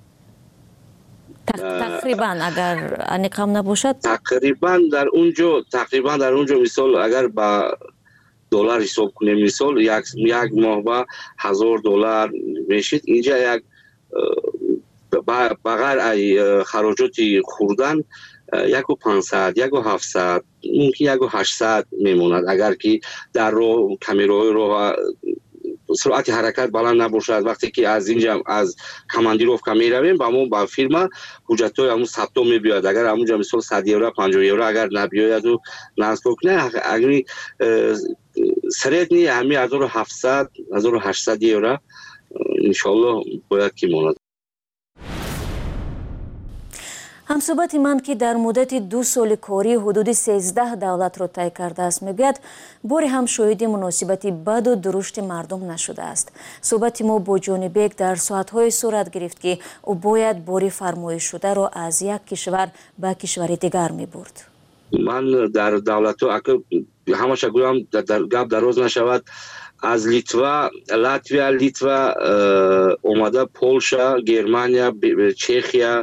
J: تقریبا اگر انیقام نباشد
P: تقریبا در اونجا مثال اگر با دلار حساب کنیم مثال یک ماه با $1,000 میشید اینجا یک بغیر خراجات خوردن 1,500 1,700 ممکن 1,800 میموند اگر که در راه کامیرای راه سرعت حرکت بلند نباشد. وقتی که از اینجا از کماندیروفکا میرویم با ما با فیرما حجتای همون ثبت میبیاد اگر همونجا مثلا 100 یورو 50 یورو اگر نبیاید و نصب کنه اگر سریع نی همین 1,700 1,800 یورو ان شاء الله باید که ماند.
J: همصحبت من که در مدت 2 سال کاری حدود 13 دولت را طی کرده است میگوید باری هم شاهد مناسبتی بد و درشت مردم نشده است. صحبت ما با جان بیگ در ساعتهای صورت گرفت که او باید باری فرمایش شده را از یک کشور به کشور دیگر می برد.
P: من در دولت همش گویم در گپ دراز نشود از لیتوا لاتویا اومده پولشا گرمانیا چخیا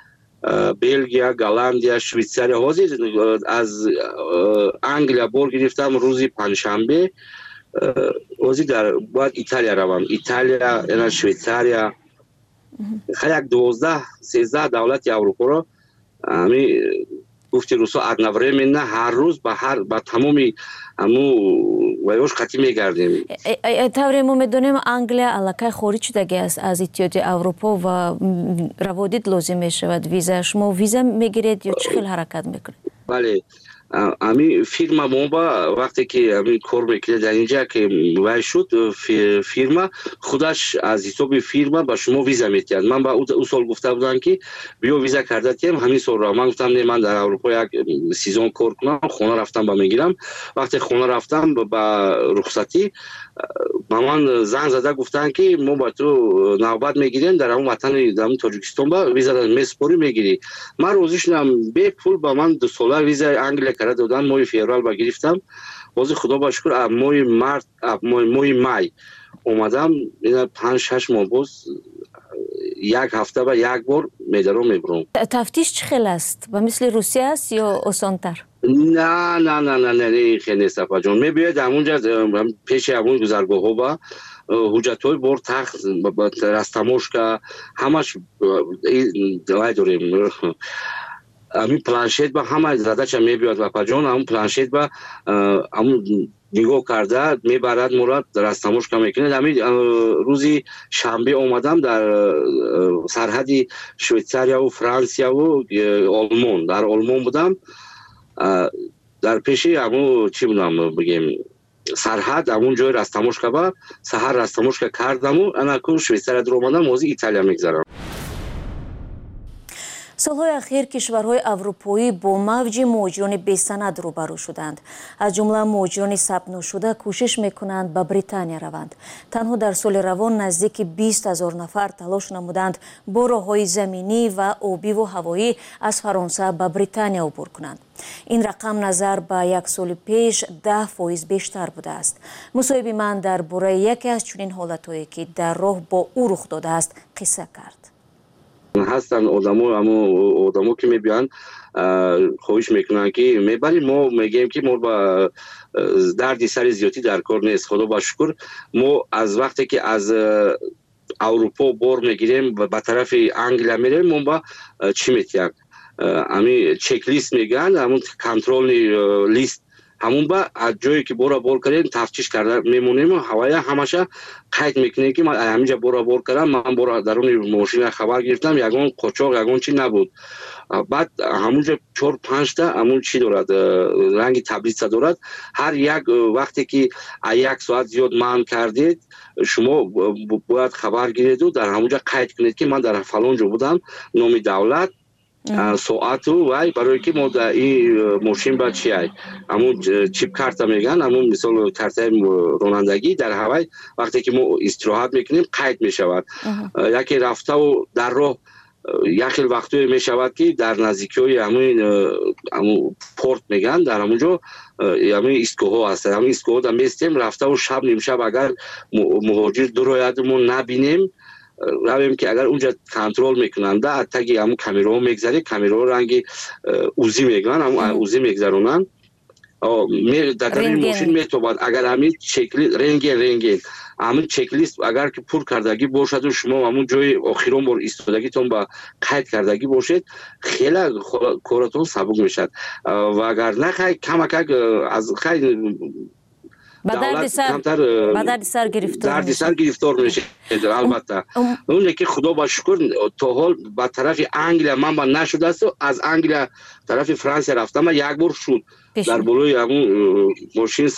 P: بلژیا، گالندیا، شویتساریا حاضر از انگلیا بار گرفتم روزی پنجشنبه حاضر در باید ایتالیا روم ایتالیا شویتساریا خیلی 12-13 دولت اروپا را همی گفتی روسا ادنوره من هر روز با تمامی همو ویوش خطی میگردیم.
J: طوری ما میدونیم انگلیا علاقه خارج شدگی است از اتحادیه اروپا و روادید لازم میشود ویزا. شما ویزا میگیرید یا چه خیلی حرکت میکنید؟
P: بله امی فیرما ما وقتی که امی کار میکنه در اینجا که وای شد فیرما خودش از حساب فیرما با شما ویزا میتید. من با او سال گفته بودم که بیا ویزا کرده تیم همین سال را من گفتم نه من در اروپا یک سیزن کار کنم خونه رفتم با میگیرم. وقتی خونه رفتم با رخصتی با من زنگ زده گفتن که ما با تو نوبت میگیریم در اون وطن در تاجیکستان با ویزا میسپوری میگیری. من روزش نم به پول با من 2 ساله ویزا انگلیس کرده دادن ماه فوریه با گرفتم. باز خدا با شکر ماه مای اومدم این 5-6 ماه باز یک هفته با یک بار میدارم میبرم.
J: تفتیش چه خیلی است؟ و مثل روسیه است یا آسان‌تر؟
P: نه خیلی نیست جان. میباید همونجا پیش همون گذرگاه ها با حجتای بار تخت رستموش که همش دوای داریم همین پلانشت با همه زده چه میباید و پجان همون پلانشت با همون نگاه کرده میبرد مراد رستموش که میکنه. همین روزی شنبه اومدم در سرحد شویتساریا و فرانسیا و آلمان در آلمان بودم در پیشی همون چی بودم بگیم سرحد همون جای رستموشکا با سحر رستموشکا کردم و انا کو شویسریا در اومدم موزی ایتالیا میگذرم.
J: солҳои ахир кишварҳои аврупоӣ бо мавҷи муҳоҷирони бесанад рӯбарӯ шуданд. аз ҷумла муҳоҷирони сабтношуда кӯшиш мекунанд ба британия раванд. танҳо дар соли равон наздики 20 000 нафар талош намуданд бо роҳҳои заминӣ ва обиву ҳавоӣ аз фаронса ба британия убур кунанд. ин рақам назар ба як соли пеш 10% бештар будааст. мусоҳиби ман дар бораи яке аз чунин ҳолатҳое ки дар роҳ бо ӯ рух додааст қисса кард.
P: هستن آدمو که میبیان خواهش میکنن که میبریم ما میگیم که ما با دردی سر زیادی در کار نیست. خدا با شکر ما از وقتی که از اروپا بار میگیریم به طرف انگلیا میریم ما با چی میتیم همین چک لیست میگن همون کنترل لیست همون با از جایی که بورا بول کردیم تفتیش کرده میمونیم و هوایی همشه قید میکنیم که من همینجا بورا بول کردم من بورا درون ماشین خبر گرفتم یگان قاچاق یگان چی نبود. بعد همونجا 4-5 تا همون چی دارد رنگ تبلیغ دارد. هر یک وقتی که 1 ساعت زیاد مان کردید شما باید خبر گیرید و در همونجا قید کنید که من در فلان جا بودم نام دولت ساعت و برای که ما در این ماشین باید چی هست همون چیپ کارت میگن همون مثال کارت رانندگی در هوای وقتی که ما استراحت میکنیم قید میشود. یکی رفته و در راه یکی وقتی میشود که در نزدیکی های همون پورت میگن در همونجا همون ایستگاه هست. همون ایستگاه در میستیم رفته و شب نیم شب اگر مهاجر درایدمون نبینیم رویم که اگر اونجا کنترل میکنند حتی همون کامیرا میگذاری کامیرا رنگی اوزی میگن همون اوزی میگذارونن در این ماشین میتوباد اگر همین چکلی رنگین همون چک لیست اگر که پر کردگی باشد و شما همون جای آخرین بار ایستادگیتون با قید کردگی باشید خیلی کارتون سبک میشد و اگر نه کم از خیلی
J: به درد سر
P: گرفتار میشه البته. اون که خدا با شکر تا حال به طرف انگلیا من با نشده است و از انگلیا طرف فرانسه رفتم و یک بار شد در بالای همون ماشین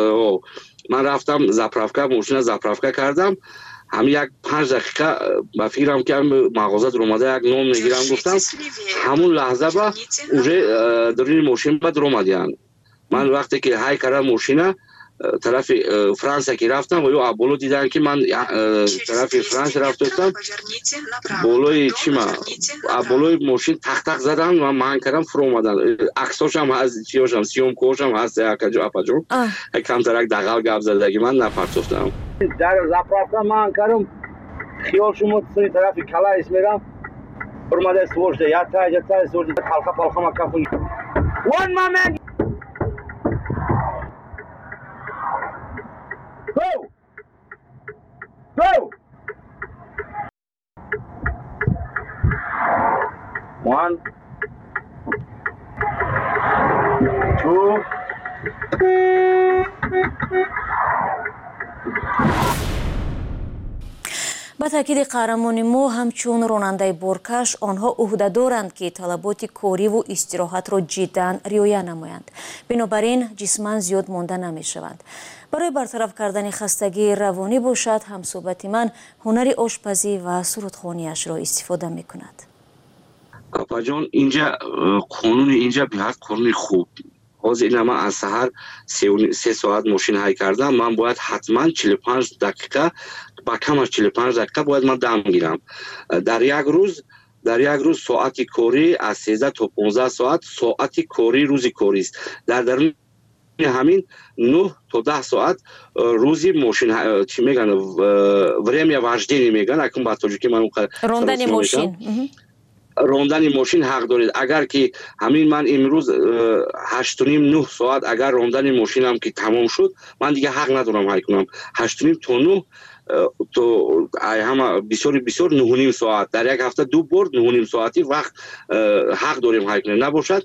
P: من رفتم ماشین زاپرافکا کردم همین یک 5 دقیقه با فکرم که مغازه در اومده یک نام میگیرم گفتم همون لحظه با اونجا در این ماشین با در اومدن. من وقتی که های کردم ماشینه طرف فرانسه که رفتم و یا بالا دیدن که من طرف فرانسه رفتم بالای چی ما بالای ماشین تق زدم و من کردم فرو اومدن عکساش هم از چیاشم سیوم کوشم هست اکجو اپاجو کم ترک دغل گپ زدگی من نپرتفتم در زاپرافکا من کردم خیال شما سوی طرف کلاس میرم اومده سوژده یا تا سوژده پالخا ما کافون one moment Go! 1 2
J: ба таъкиди қаҳрамони мо ҳамчун ронандаи боркаш онҳо ӯҳдадоранд ки талаботи кориву истироҳатро ҷиддан риоя намоянд. бинобар ин ҷисман зиёд монда намешаванд. барои бартараф кардани хастагии равонӣ бошад ҳамсӯҳбати ман ҳунари ошпазӣ ва сурудхониашро истифода мекунад.
P: апаҷон инҷа қонуни инҷа беҳад қонуни хуб. ҳозир ина ман аз саҳар 3 соат мошин ҳай кардам ман бояд ҳатман 45 дақиқа ба камаш 45 дақиқа бояд ман дам гирам. дар як рӯз соати корӣ аз 13 то 15 соат соати корӣ рӯзи корист. дар даруни ҳамин 9 то 10 соат рӯзи мошин чӣ мегӯянд время вождение мегӯянд акун ба тоҷикӣ ман
J: рондани мошин
P: рондани мошин ҳақ доред. агар ки ҳамин ман имрӯз 8-9 соат агар рондани мошинам ки тамом шуд ман дига ҳақ надорам ҳай кунам. 8 то 9 то ҳама бисёри 9.5 соат дар як ҳафта 2 бор 9.5 соати вақт ҳақ дорем ҳай кунем. набошад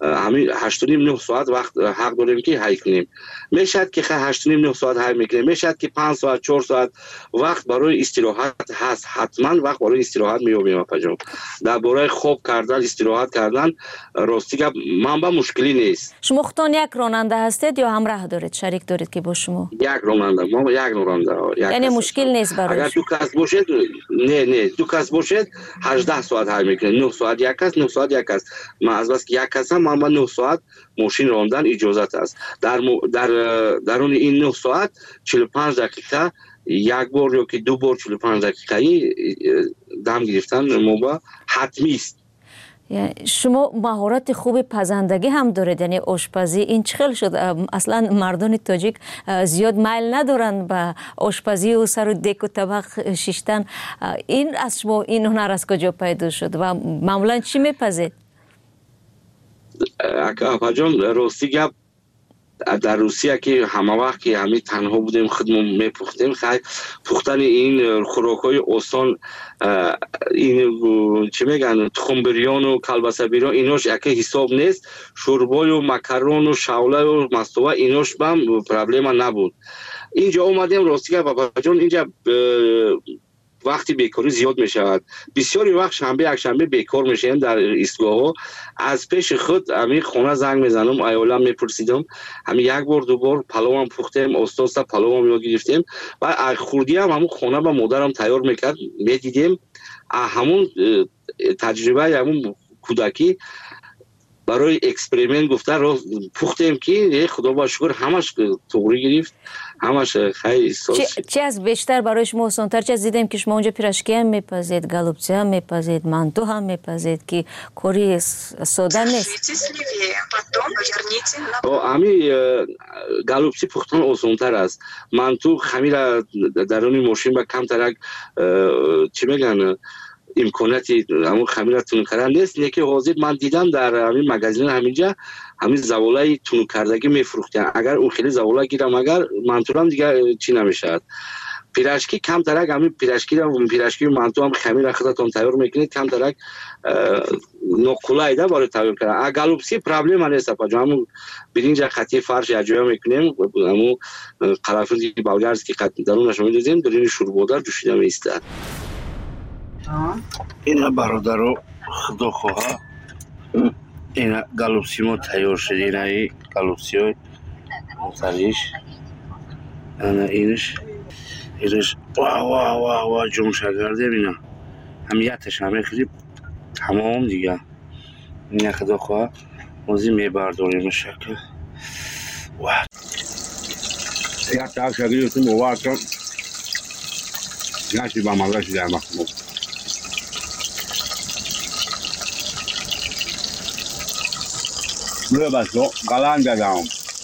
P: همین 8.5 ساعت وقت حق داریم که هی کنیم. میشد که 8.5 ساعت هی میکنیم، میشد که 5 ساعت 4 ساعت وقت برای استراحت هست، حتما وقت برای استراحت میابیم. اپا در برای خوب کردن استراحت کردن راستی که منبع مشکلی نیست.
J: شما خودتان یک راننده هستید یا همراه دارید، شریک دارید که با شما؟
P: یک راننده، ما یک راننده.
J: یعنی مشکل نیست برای
P: اگر دو کس باشد نه دو کس باشد 18 ساعت هی میکنه، 9 ساعت یک کس 9 ساعت یک کس. من از بس یک کس هم من 9 ساعت ماشین راندن اجازت است. درون این 9 ساعت 45 دقیقه یک بار یا که دو بار 45 دقیقه‌ای دم گرفتن موبا حتمی است.
J: یعنی شما مهارت خوب پزندگی هم دارید، یعنی آشپزی این چخل شد؟ اصلا مردان تاجیک زیاد میل ندارن به آشپزی و سر و دک و طبق شیشتن. این از شما این هنر از کجا پیدا شد و معمولا چی میپزید؟
P: اپا جان راستی گپ در روسیه که همه وقت که همین تنها بودیم خودمون میپختیم، خیلی پختن این خوراکای آسان، این چی میگن تخم بریان و کلبسه بریان ایناش اگه حساب نیست. شوربای و مکرون و شوله و مستوه ایناش بهم پرابلم نبود. اینجا اومدیم راستی که بابا جان اینجا وقتی بیکاری زیاد می شود، بسیاری وقت شنبه یک شنبه بیکار میشیم در ایستگاه ها. از پیش خود همین خونه زنگ میزنم، ایالم میپرسیدم، همین یک بار دو بار پلو هم پختیم، استاد پلو هم یاد گرفتیم و خوردی هم همون خونه با مادرم تیار میکرد میدیدیم. همون تجربه همون کودکی برای اکسپریمنت گفته رو پختیم که خدا با شکر همش توری گرفت، همش خیلی
J: چی از بیشتر برای شما آسان‌تر؟ چه از دیدیم که شما اونجا پیراشکی هم میپزید، گالوبچه هم میپزید، مانتو هم میپزید که کاری ساده نیست.
P: همین گالوبچه پختن آسان‌تر است. مانتو خمیر درون ماشین با کم ترک چی میگن امکاناتی همون خمیر تون کردن نیست. یکی حاضر من دیدم در همین مغازین همینجا همین زوالای تون کردگی میفروختن. اگر اون خیلی زوالا گیرم اگر منطورم دیگه چی نمیشد. پیراشکی کم ترک همین پیراشکی منطور هم خمیر خودتون تیار میکنید کم ترک نقلایده برای تیار کردن. گالوبسی پرابلم نیست اپا جان. همون برنج خطی فرش یا جویا میکنیم، همون قرنفل بلغارس که درونش میذاریم درین شوربودار جوشیده میسته.
Q: اینا برادرو خدا خواه اینا گالوبسی ما تیار شد. اینا ای گالوبسی های مختلف اینش واه جون شگرده اینا هم یتش همه خیلی تمام دیگه. اینا خدا خواه موزی میبرداریم شکل واه یک تاک شگری تو موارد کن نشی با مغلشی در مخمو روی بسو قلن دادم.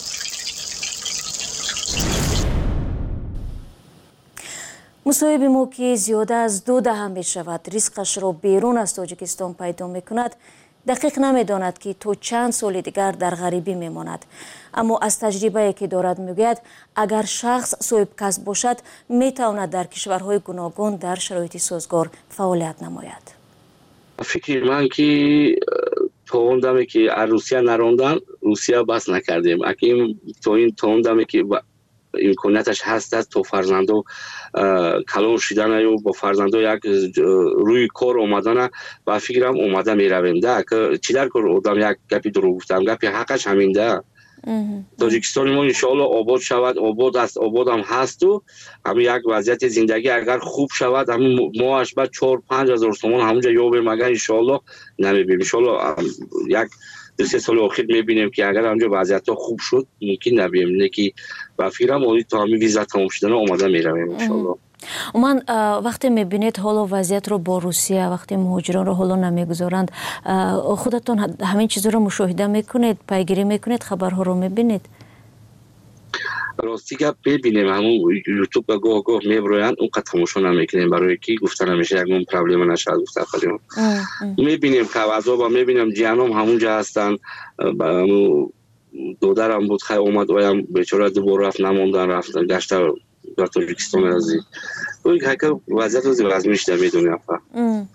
J: مصاحب ما که زیاده از 2 دهه می شود ریسکش را بیرون از تاجیکستان پیدا می کند، دقیق نمی داند که تو چند سال دیگر در غریبی می ماند. اما از تجربه که دارد می گوید اگر شخص صاحب کسب باشد می تواند در کشورهای گوناگون در شرایط سازگار فعالیت نماید.
P: فکر من که توندمی که روسیه نراندن روسیه بس نکردیم. اگه این توندمی که امکاناتش هست تو فرزندو کلان شدن و با فرزندو یک روی کار اومدن و فکرم اومده میرویم ده که چی در کار آدم یک گپی درو گفتم گپی حقش همین ده. تاجیکستان ما انشاءالله آباد شود، آباد است، آباد هم هست و همین یک وضعیت زندگی اگر خوب شود همین ماهش بعد 4-5 هزار تومان همونجا یابیم اگر انشاءالله نمیبینیم. انشاءالله یک 2-3 سال اخیر میبینیم که اگر همونجا وضعیت خوب شد ممکن نبیم نکی و فکرم آنی تا همین ویزا تمام شدن آماده میرویم انشاءالله.
J: من وقتی میبینید حال و وضعیت رو با روسیه، وقتی مهاجران رو حالا نمیگذارند، خودتون همین چیز رو مشاهده میکنید، پیگیری میکنید، خبرها رو میبینید؟
P: راستی که ببینیم همون یوتیوب به گاه میبرویند اونقدر تماشا نمیکنیم برای کی گفتن همیشه یکمون پرابلم نشد گفته خودمون میبینیم که عذابا میبینیم جیانم همونجا هستن. دودرم بود خیلی اومد وایم بیچاره دوباره رفت نموندن رفتن گشتر در تاجیکستان ازی که وضعیت روزی وزمیش نمیدونیم.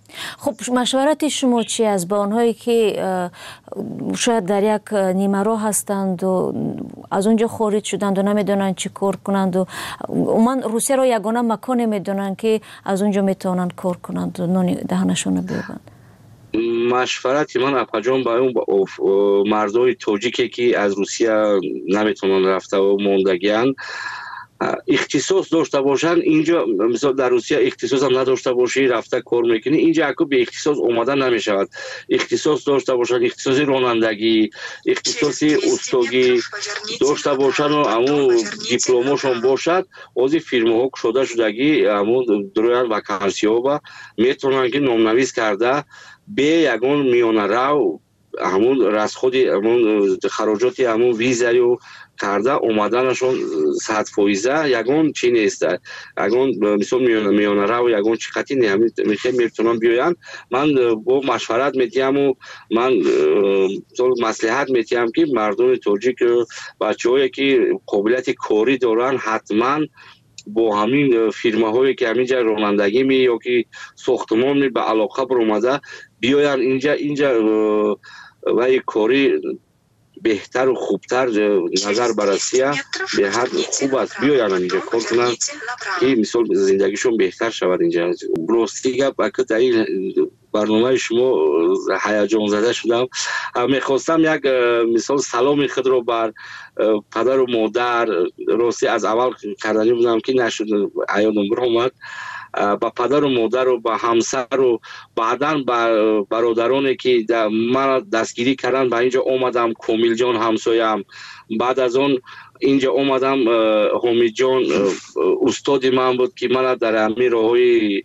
J: خب مشورت شما چی است با آنهایی که شاید در یک نیمه راه هستند و از اونجا خارج شدند و نمیدونن چی کار کنند و من روسیه رو یگانه مکانی میدونن که از اونجا میتونن کار کنند و نان دهنشون بیابند؟
P: مشورت من اپاجان با اون مردای توجیکی که از روسیه نمیتونن رفته و موندگیان اختصاص داشته باشن. اینجا مثلا در روسیه اختصاص هم نداشته باشی رفته کار میکنی، اینجا اکو به اختصاص اومدن نمیشود. اختصاص داشته باشن، اختصاص رانندگی، اختصاص استاگی داشته باشن و همون دیپلمشون باشد، از فیرما ها شده شدگی همون درویان وکانسی ها با میتونن که نامنویس کرده به یگان میانه رو همون رسخود همون خراجاتی همون ویزایی و کرده اومدنشون 100% یگان چی نیست. یگان مثلا میانه رو یگان چقدی میتونن بیاین. من با مشورت میتیم و من مصلحت میتیم که مردم توجیک بچه‌هایی که قابلیت کاری دارن حتما با همین فیرما هایی که همینجا رانندگی می یا که ساختمان می به علاقه برآمده بیاین اینجا و یک کاری بهتر و خوبتر نظر بررسی به حد خوب است بیاین اینجا کار کنن که مثال زندگیشون بهتر شود. اینجا راستی گپ در این برنامه شما هیجان زده شدم. میخواستم یک مثال سلام خود رو بر پدر و مادر راستی از اول کردنی بودم که نشد یادم برآمد، با پدر و مادر و با همسر و بعداً با برادرانی که من دستگیری کردن با اینجا اومدم. کامیل جان همسایم، بعد از اون اینجا اومدم حمید جان استاد من بود که من در همین راههای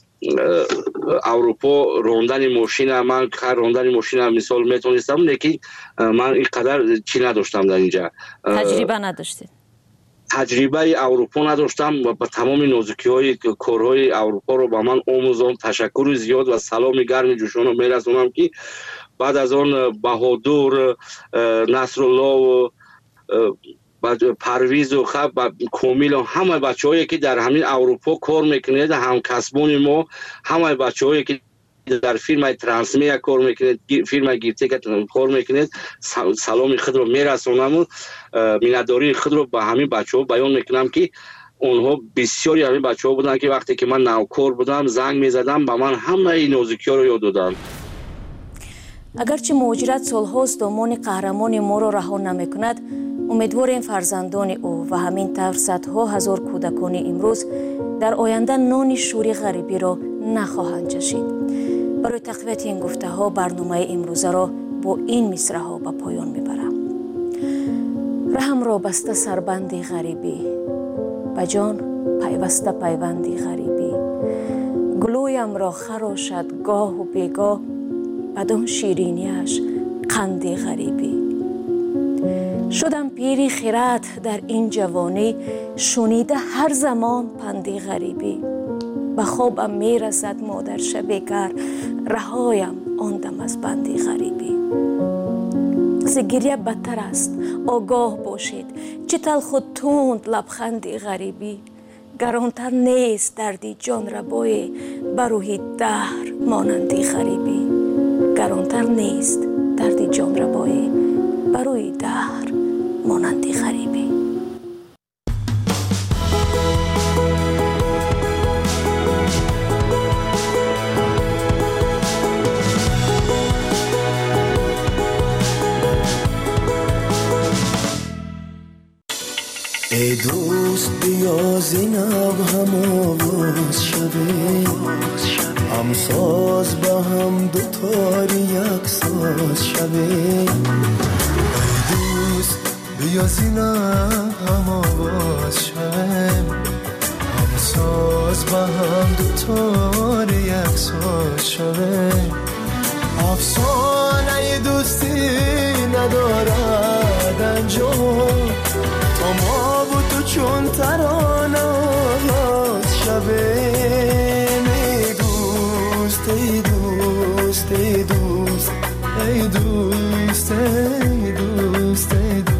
P: اروپا راندن ماشین من راندن ماشین مثال میتونستم، لیکن من اینقدر چی نداشتم در اینجا،
J: تجربه نداشتید.
P: تجربه اروپا نداشتم و با تمام نازکی های کارهای اروپا رو با من آموزان. تشکر زیاد و سلام گرم جوشان رو میرسونم که بعد از آن بهادر، نصرالله و پرویز و کامیل و همه بچه هایی که در همین اروپا کار میکنید، هم کسبان ما، همه بچه هایی که در فیلم ترانسمیا کار میکنید، فیلم گیرته که کار میکنید، سلام خود رو میرسونم و مینداری خود رو به همین بچه ها بیان میکنم که اونها بسیاری همین بچه ها بودن که وقتی که من نوکار بودم زنگ میزدم به من همه این نازکی ها رو یاد دادن.
J: اگرچه مهاجرت سالهاست دامان قهرمان ما را رها نمیکند، امیدواریم فرزندان او و همین طور صدها هزار کودکان امروز در آینده نان شوری غریبی را نخواهند چشید. برای تقویت این گفته ها برنامه امروزه را با این مصرع ها به پایان میبرم. رحم را بسته سربندی غریبی، به جان پیوسته پیوندی غریبی. گلویم را خراشد گاه و بیگاه، بدان شیرینیش قندی غریبی. شدم پیری خیرات در این جوانی، شنیده هر زمان پندی غریبی. به خوابم میرسد مادر شبیگر، رهایم آندم از بندی غریبی. ز گریه بدتر است آگاه باشید، چه تلخ و تند لبخندی غریبی. گرانتر نیست دردی جان ربای، بروحی دهر مانندی غریبی. گرانتر نیست دردی جان ربای، بروی دهر مانندی غریبی.
R: ای دوست بیا زینب هم آواز شده، هم ساز با هم دوتاری یک ساز شده. ای دوست بیا زینب هم آواز شده، هم ساز با هم دوتاری یک ساز شده. افسانه دوستی ندارد انجام، تو ما و تو چون ترانه آغاز شده. ای دوست ای دوست ای دوست ای دوست ای دوست ای دوست.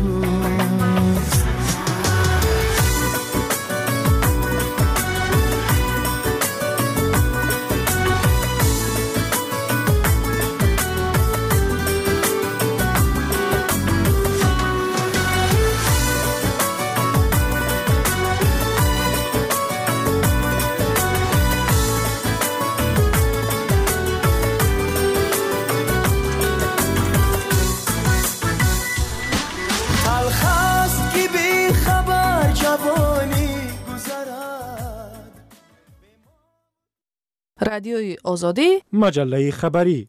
G: رادیوی آزادی،
B: مجله خبری.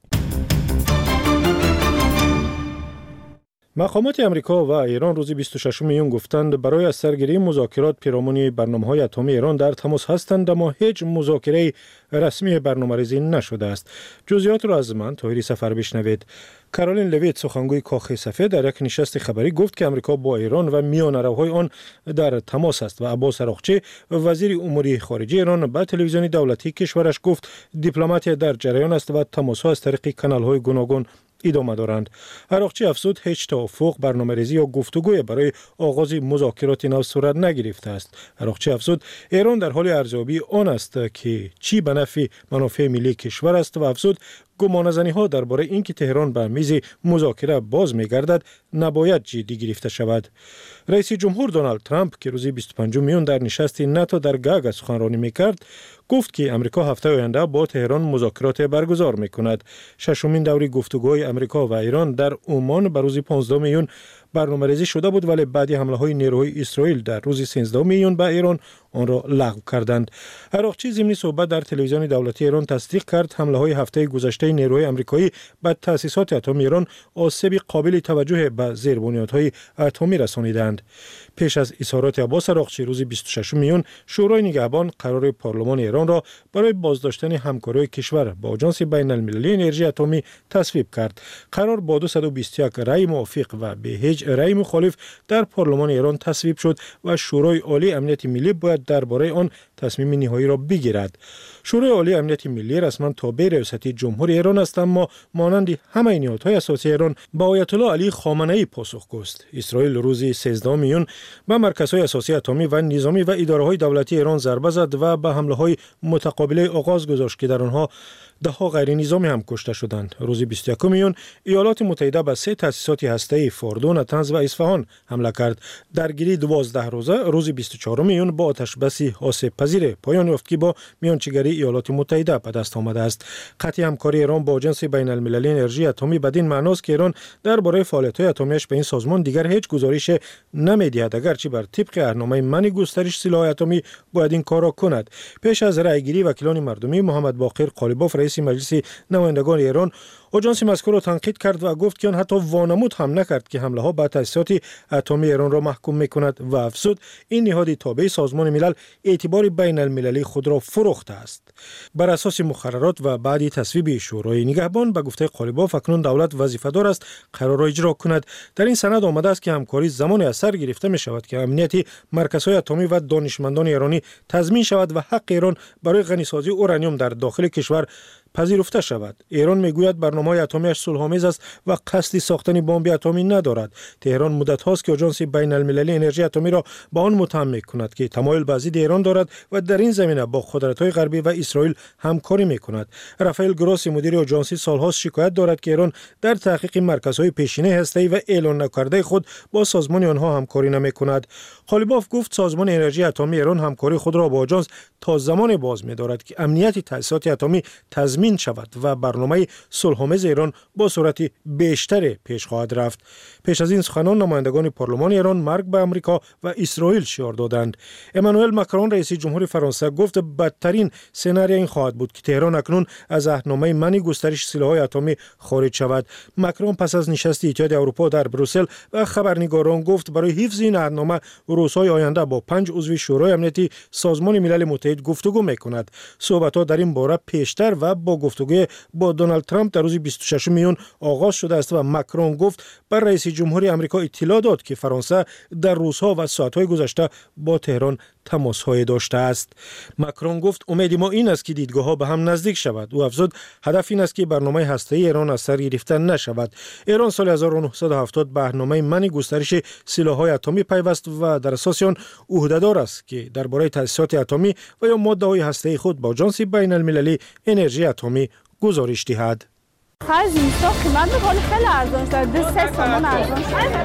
B: مقامات امریکا و ایران روز 26 میون گفتند برای از سرگیری مذاکرات پیرامون برنامه‌های اتمی ایران در تماس هستند، اما هیچ مذاکره رسمی برنامه‌ریزی نشده است. جزئیات را از من طاهری سفر بشنوید. کارولین لویت سخنگوی کاخ سفید در یک نشست خبری گفت که امریکا با ایران و میانه‌روهای آن در تماس است و عباس اراغچی وزیر امور خارجه ایران به تلویزیون دولتی کشورش گفت دیپلماتی در جریان است و تماس‌ها از طریق کانال‌های گوناگون ادامه دارند. اراغچی افزود هیچ توافق، برنامه‌ریزی یا گفتگوی برای آغاز مذاکرات نو صورت نگرفته است. اراغچی افزود ایران در حال ارزیابی آن است که چی به نفع منافع ملی کشور است و افزود گمانه‌زنی‌ها درباره اینکه تهران به میز مذاکره باز می‌گردد نباید جدی گرفته شود. رئیس جمهور دونالد ترامپ که روز 25 میون در نشست ناتو در گاگ سخنرانی می‌کرد، گفت که امریکا هفته آینده با تهران مذاکرات برگزار می‌کند. ششمین دوره گفتگوهای امریکا و ایران در عمان بر روز 15 میون برنامه‌ریزی شده بود، ولی بعد حمله‌های نیروهای اسرائیل در روز 13 میون به ایران آن را لغو کردند. اراغچی ضمن صحبت در تلویزیون دولتی ایران تصدیق کرد حمله‌های هفته گذشته نیروهای آمریکایی به تأسیسات اتمی ایران آسیب قابل توجه به زیربنیادهای اتمی رسانیدند. پیش از اظهارات عباس اراغچی روز 26 میون شورای نگهبان قرار پارلمان ایران را برای بازداشتن همکاری کشور با آژانس بین‌المللی انرژی اتمی تصویب کرد. قرار با 221 رأی موافق و به هیچ رأی مخالف در پارلمان ایران تصویب شد و شورای عالی امنیت ملی باید درباره آن تصمیم نهایی را بگیرد. شورای عالی امنیت ملی رسما تابع ریاست جمهوری ایران است، اما مانند همه نهادهای اساسی ایران با آیت الله علی خامنه‌ای پاسخگو است. اسرائیل روز 13 میون به مرکزهای اساسی اتمی و نظامی و اداره‌های دولتی ایران ضربه زد و به حمله‌های متقابله آغاز گذاشت که در آنها ده‌ها غیر نظامی هم کشته شدند. روز 21 میون ایالات متحده به 3 تأسیسات هسته‌ای فوردو، نتنز و اصفهان حمله کرد. درگیری 12 روزه روز 24 میون با آتش‌بس آسیب‌پذیر پایان یافت که با میانجیگری ایالات متحده به دست آمده است. قطع همکاری ایران با آژانس بین‌المللی انرژی اتمی بدین معناست که ایران درباره فعالیت‌های اتمیش به این سازمان دیگر هیچ گزارش نمی‌دهد، اگرچه بر طبق برنامه منع گسترش سلاح اتمی باید این کار را کند. پیش از رأیگیری وکیلان مردمی محمد باقر قالیباف رئیس مجلس نمایندگان ایران آژانس مذکور را تنقید کرد و گفت که آن حتی وانمود هم نکرد که حمله ها به تأسیسات اتمی ایران را محکوم می‌کند و افزود این نهاد تابع سازمان ملل اعتبار بین المللی خود را فروخته است. بر اساس مقررات و بعد تصویب شورای نگهبان به گفته قالیباف اکنون دولت وظیفه‌دار است قرار را اجرا کند. در این سند آمده است که همکاری زمانی از سر گرفته می شود که امنیت مرکزهای اتمی و دانشمندان ایرانی تضمین شود و حق ایران برای غنیسازی اورانیوم در داخل کشور پذیرفته شود. ایران میگوید برنامه‌های اتمیش صلح‌آمیز است و قصد ساختن بمب اتمی ندارد. تهران مدت هاست که آژانس بین‌المللی انرژی اتمی را با آن متهم می‌کند که تمایل به ضد ایران دارد و در این زمینه با قدرت‌های غربی و اسرائیل همکاری می‌کند. رافائل گروسی مدیر آژانس سال‌هاست شکایت دارد که ایران در تحقیق مرکزهای پیشینه هسته‌ای و اعلان نکرده خود با سازمان آنها همکاری نمی‌کند. قالیباف گفت سازمان انرژی اتمی ایران همکاری خود را با آژانس تا زمان باز می‌دارد که امنیت تأسیسات اتمی تضمین شود و برنامه صلح‌آمیز ایران با سرعت بیشتر پیش خواهد رفت. پیش از این سخنان نمایندگان پارلمان ایران مرگ به امریکا و اسرائیل شعار دادند. امانوئل ماکرون رئیس جمهور فرانسه گفت بدترین سناریو این خواهد بود که تهران اکنون از عهدنامه منع گسترش سلاح‌های اتمی خارج شود. ماکرون پس از نشست اتحاد اروپا در بروسل و خبرنگاران گفت برای حفظ این عهدنامه روزهای آینده با 5 عضو شورای امنیتی سازمان ملل متحد گفتگو می‌کند. صحبت‌ها در این باره پیشتر و با گفتگوی با دونالد ترامپ در روز 26 میون آغاز شده است و ماکرون گفت بر رئیس جمهوری آمریکا اطلاع داد که فرانسه در روزها و ساعت‌های گذشته با تهران تماس‌های داشته است. ماکرون گفت امید ما این است که دیدگاه‌ها به هم نزدیک شود. او افزود هدف این است که برنامه هسته‌ای ایران از سر گرفته نشود. ایران سال 1970 برنامه منع گسترش سلاح‌های اتمی پیوست و در اساس آن عهده‌دار است که درباره تأسیسات اتمی و یا ماده‌های هسته‌ای خود با آژانس بین‌المللی انرژی اتمی گزارش دهد.
A: خرج اینستا قیمت می‌کنه خیلی ارزان شده. 3 تومان ارزان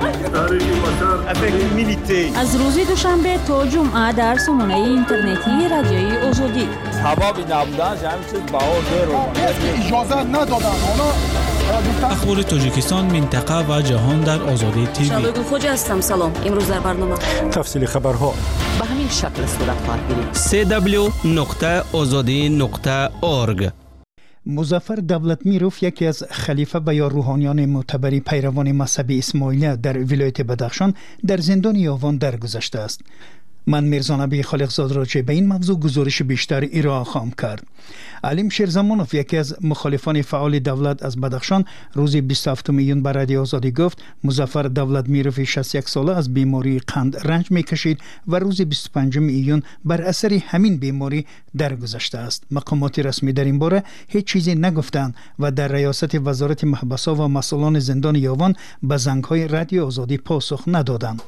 A: شده.
C: از روز دوشنبه تا جمعه در سامانه اینترنتی رادیوی آزادی.
D: هوا بی نبودنش همین چیز بهار دیر
M: اجازه ندادن.
F: اخبار تاجیکستان، منطقه و جهان در آزادی تیوی.
J: شادو خوج هستم. سلام. امروز در برنامه
B: تفصیل خبرها.
J: به همین
S: شکل صورت کارگیری.
F: www.azadi.org.
H: مظفر دولتمیروف یکی از خلیفه و یا روحانیان معتبر پیروان مذهب اسماعیلیه در ولایت بدخشان در زندان یاوان درگذشته است. من میرزا نبی خالقزاد راجع به این موضوع گزارش بیشتر ارائه خواهم کرد. علیم شیرزمانوف یکی از مخالفان فعال دولت از بدخشان روز 27 میلیون بر رادیو آزادی گفت مظفر دولتمیروف 61 ساله از بیماری قند رنج میکشید و روز 25 میلیون بر اثر همین بیماری درگذشته است. مقامات رسمی در این باره هیچ چیزی نگفتند و در ریاست وزارت محبس‌ها و مسئولان زندان یاوان به زنگ‌های رادیو آزادی پاسخ ندادند.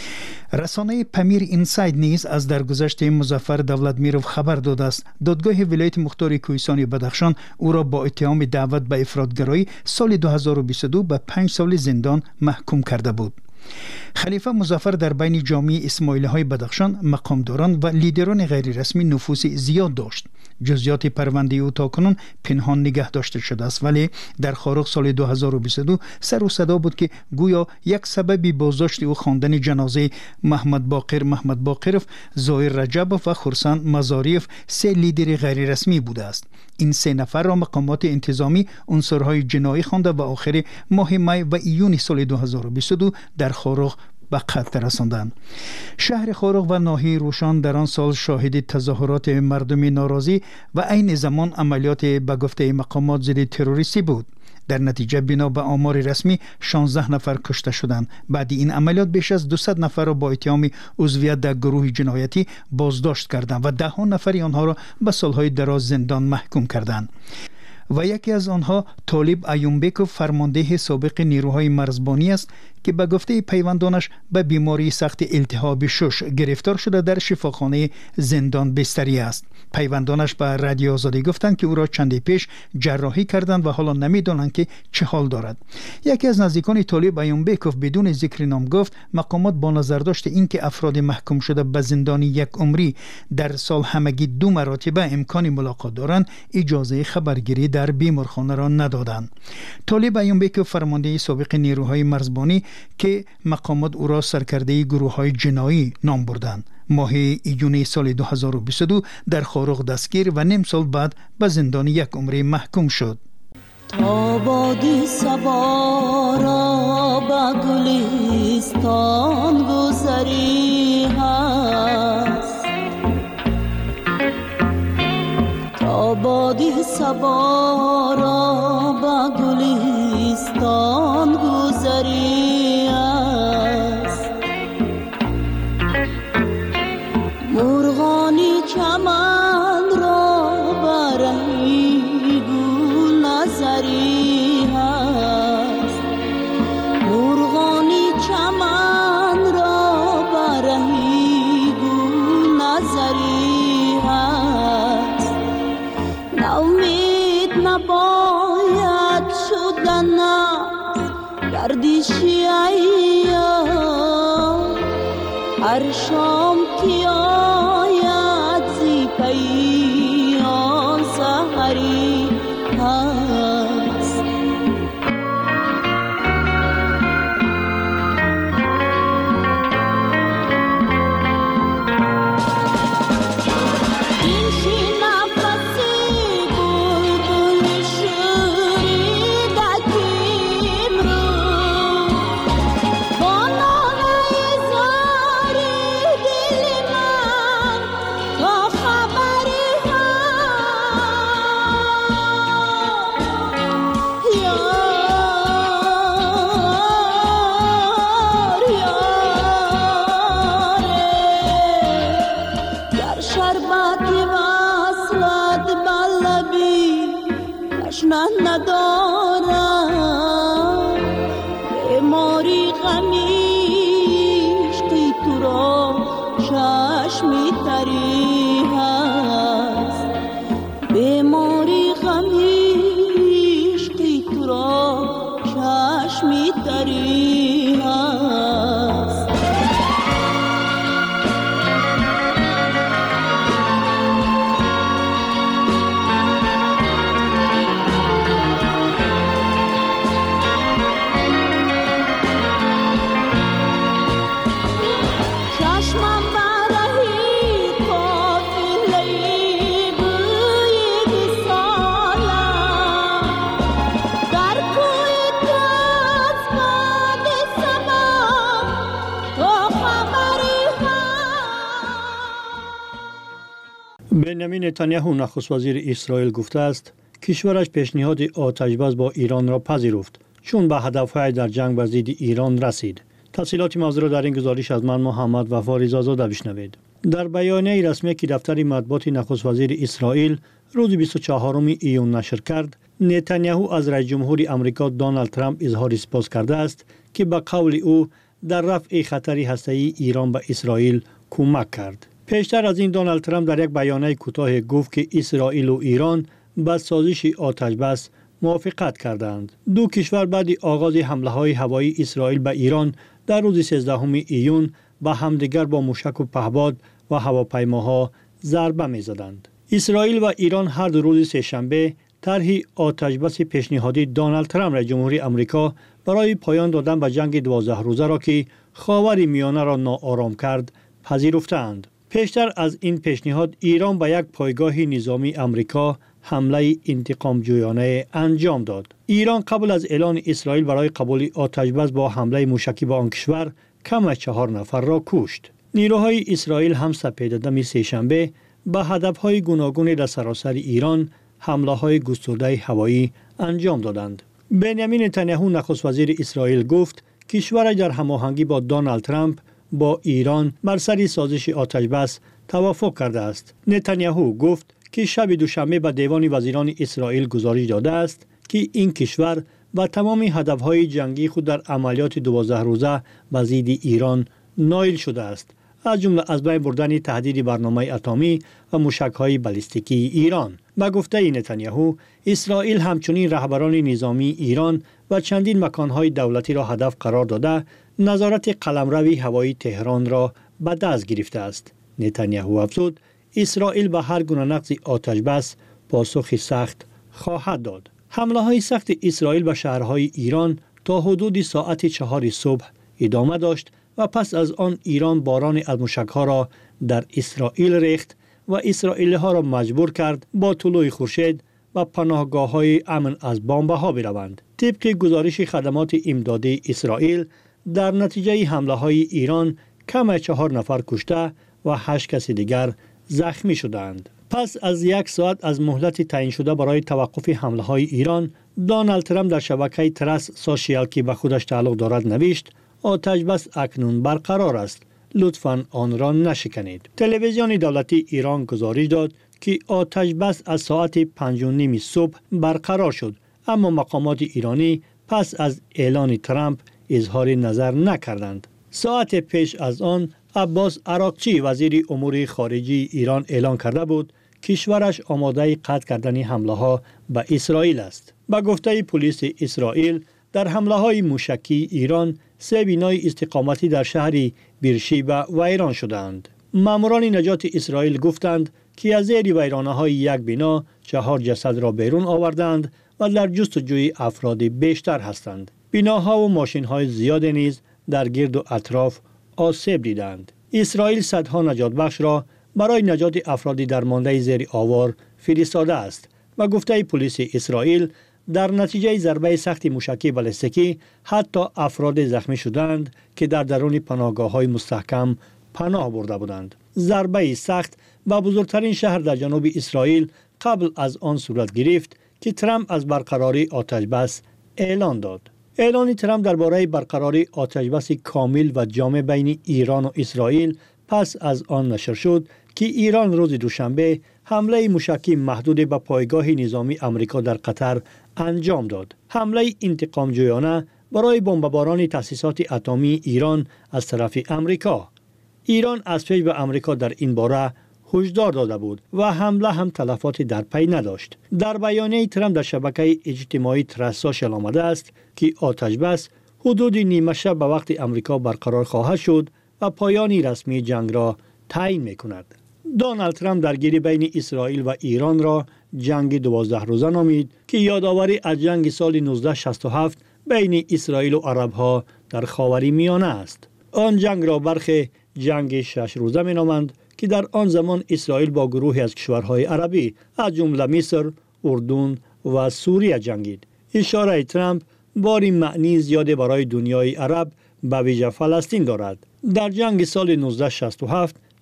H: رسانه پمیر اینساید نیز از درگذشت مظفر دولتمیروف خبر داده است. دادگاه ولایت مختار کوهستان بدخشان او را با اتهام دعوت به افراطگرایی سال 2022 به 5 سال زندان محکوم کرده بود. خلیفه مظفر در بین جامعه اسماعیلی های بدخشان مقامداران و لیدران غیر رسمی نفوذ زیاد داشت. جزئیات پرونده او تاکنون پنهان نگه داشته شده است، ولی در خارق سال 2022 سر و صدا بود که گویا یک سبب بازداشت او خواندن جنازه محمد باقرف، زاهر رجبوف و خرسان مزاریف، 3 لیدر غیر رسمی بوده است. این 3 نفر را مقامات انتظامی عنصرهای جنایی خوانده و آخر ماه می و ایون سال 2022 در خارق به قتل رساندند. شهر خارق و ناحیه روشان در آن سال شاهد تظاهرات مردم ناراضی و عین زمان عملیات به گفته مقامات ضد تروریستی بود. در نتیجه بنا به آمار رسمی 16 نفر کشته شدند. بعد این عملیات بیش از 200 نفر را با اتهام عضویت در گروه جنایتی بازداشت کردند و 10 نفر آنها را به سالهای دراز زندان محکوم کردند. و یکی از آنها طالب ایومبکوف فرمانده سابق نیروهای مرزبانی است که به گفته پیوندانش به بیماری سخت التهاب شش گرفتار شده در شفاخانه زندان بستری است. پیوندانش به رادیو آزادی گفتند که او را چندی پیش جراحی کردند و حالا نمیدانند که چه حال دارد. یکی از نزدیکان طالب ایومبکوف بدون ذکر نام گفت مقامات با نظر داشت اینکه افراد محکوم شده به زندان یک عمری در سال همگی 2 مرتبه امکان ملاقات دارند، اجازه خبرگیری در بیمارخانه را ندادند. طالب ایومبکوف فرمانده سابق نیروهای مرزبانی که مقامات او را سرکرده گروه‌های جنایی نام بردند. ماه ایون سال 2022 در خارق دستگیر و نیم سال بعد به زندان یک عمری محکوم شد.
T: تا بادی صبا را به گلستان گذری هست، تا بادی صبا را به گلستان گذری هست، مرغانی چمن را برهی گل نظری هست، مرغانی چمن را برهی گل نظری هست، ناامید نباید شدن گردشی ایام، هر شام که آید زی پیام سحری هست. چشمم برهی
E: بنیامین نتانیاهو نخست وزیر اسرائیل گفته است کشورش پیشنهاد آتشبس با ایران را پذیرفت چون به هدفهای در جنگ بر ضد ایران رسید. تفصیلات موضوع را در این گزارش از من محمد وفا رضازاده بشنوید. در بیانیه رسمی که دفتر مطبوعات نخست وزیر اسرائیل روز 24 ایون نشر کرد، نتانیاهو از رئیس جمهور آمریکا دونالد ترامپ اظهار سپاس کرده است که به قول او در رفع خطر هسته‌ای ایران به اسرائیل کمک کرد. پیشتر از این دونالد ترامپ در یک بیانیه کوتاه گفت که اسرائیل و ایران با سازش آتشبس موافقت کردند. دو کشور بعد آغاز حمله‌های هوایی اسرائیل به ایران در روز 13 ایون به همدیگر با موشک و پهپاد و هواپیماها ضربه می‌زدند. اسرائیل و ایران هر دو روز سه‌شنبه طرح آتشبس پیشنهادی دونالد ترامپ رئیس جمهور آمریکا برای پایان دادن به جنگ 12 روزه را که خاور میانه را ناآرام کرد پذیرفتند. پیشتر از این پیشنهاد ایران به یک پایگاه نظامی آمریکا حمله انتقام جویانه انجام داد. ایران قبل از اعلان اسرائیل برای قبول آتشبس با حمله موشکی به آن کشور کم از 4 نفر را کشت. نیروهای اسرائیل هم سپیددم سه‌شنبه به هدفهای گوناگون در سراسر ایران حمله‌های گسترده هوایی انجام دادند. بنیامین نتانیاهو نخست وزیر اسرائیل گفت کشورش در هماهنگی با دونالد ترامپ با ایران بر سر سازش آتشبس توافق کرده است. نتانیاهو گفت که شب دوشنبه به دیوان وزیران اسرائیل گزارش داده است که این کشور با تمام هدفهای جنگی خود در عملیات 12 روزه به ضد ایران نائل شده است، از جمله از بین بردن تهدید برنامه اتمی و موشک‌های بالستیکی ایران. به گفته نتانیاهو، اسرائیل همچنین رهبران نظامی ایران و چندین مکان‌های دولتی را هدف قرار داده، نظارت قلمروی هوایی تهران را به دست گرفته است. نتانیاهو افزود اسرائیل به هر گونه نقض آتشبس پاسخ سخت خواهد داد. حمله‌های سخت اسرائیل به شهرهای ایران تا حدود ساعت 4 صبح ادامه داشت و پس از آن ایران باران از موشک‌ها را در اسرائیل ریخت و اسرائیلی‌ها را مجبور کرد با طلوع خورشید و پناهگاه‌های امن از بمب‌ها بروند. طبق گزارش خدمات امدادی اسرائیل، در نتیجه حمله‌های ایران کم از 4 نفر کشته و 8 کس دیگر زخمی شدند. پس از 1 ساعت از مهلت تعیین شده برای توقف حمله‌های ایران، دونالد ترامپ در شبکه ترس سوشیال که به خودش تعلق دارد نوشت آتشبس اکنون برقرار است، لطفاً آن را نشکنید. تلویزیون دولتی ایران گزارش داد که آتشبس از ساعت 5:30 صبح برقرار شد، اما مقامات ایرانی پس از اعلان ترامپ اظهار نظر نکردند. ساعت پیش از آن عباس عراقچی وزیر امور خارجه ایران اعلان کرده بود کشورش آماده قطع کردن حمله‌ها به اسرائیل است. به گفته پلیس اسرائیل، در حمله‌های موشکی ایران 3 بنای استقامتی در شهر بیرشیبا ویران شدند. ماموران نجات اسرائیل گفتند که از زیر ویرانه‌های یک بنا 4 جسد را بیرون آوردند و در جستجوی افراد بیشتر هستند. بناها و ماشین‌های زیاد نیز در گرد و اطراف آسیب دیدند. اسرائیل صدها نجات بخش را برای نجات افراد درمانده زیر آوار فرستاده است و گفته پلیس اسرائیل در نتیجه ضربه سخت موشکی بالستیکی حتی افراد زخمی شدند که در درون پناهگاه‌های مستحکم پناه برده بودند. ضربه سخت به بزرگترین شهر در جنوب اسرائیل قبل از آن صورت گرفت که ترامپ از برقراری آتشبس اعلان داد. اعلان ترامپ درباره برقراری آتشبس کامل و جامع بین ایران و اسرائیل پس از آن نشر شد که ایران روز دوشنبه حمله موشکی محدود به پایگاه نظامی آمریکا در قطر انجام داد. حمله انتقام جویانه برای بمباران تأسیسات اتمی ایران از طرف آمریکا. ایران از پیش به آمریکا در این باره هشدار داده بود و حمله هم تلفات در پی نداشت. در بیانیه ترامپ در شبکه اجتماعی ترس سوشیال آمده است که آتشبس حدود نیمه شب به وقت آمریکا برقرار خواهد شد و پایان رسمی جنگ را تعیین می‌کند. دونالد ترامپ درگیری بین اسرائیل و ایران را جنگ 12 روزه نامید که یادآوری از جنگ سال 1967 بین اسرائیل و عرب‌ها در خاورمیانه است. آن جنگ را برخی جنگ 6 روزه می‌نامند که در آن زمان اسرائیل با گروهی از کشورهای عربی از جمله مصر، اردن و سوریه جنگید. اشاره ترامپ باری معنی زیاد برای دنیای عرب به ویژه فلسطین دارد. در جنگ سال 1967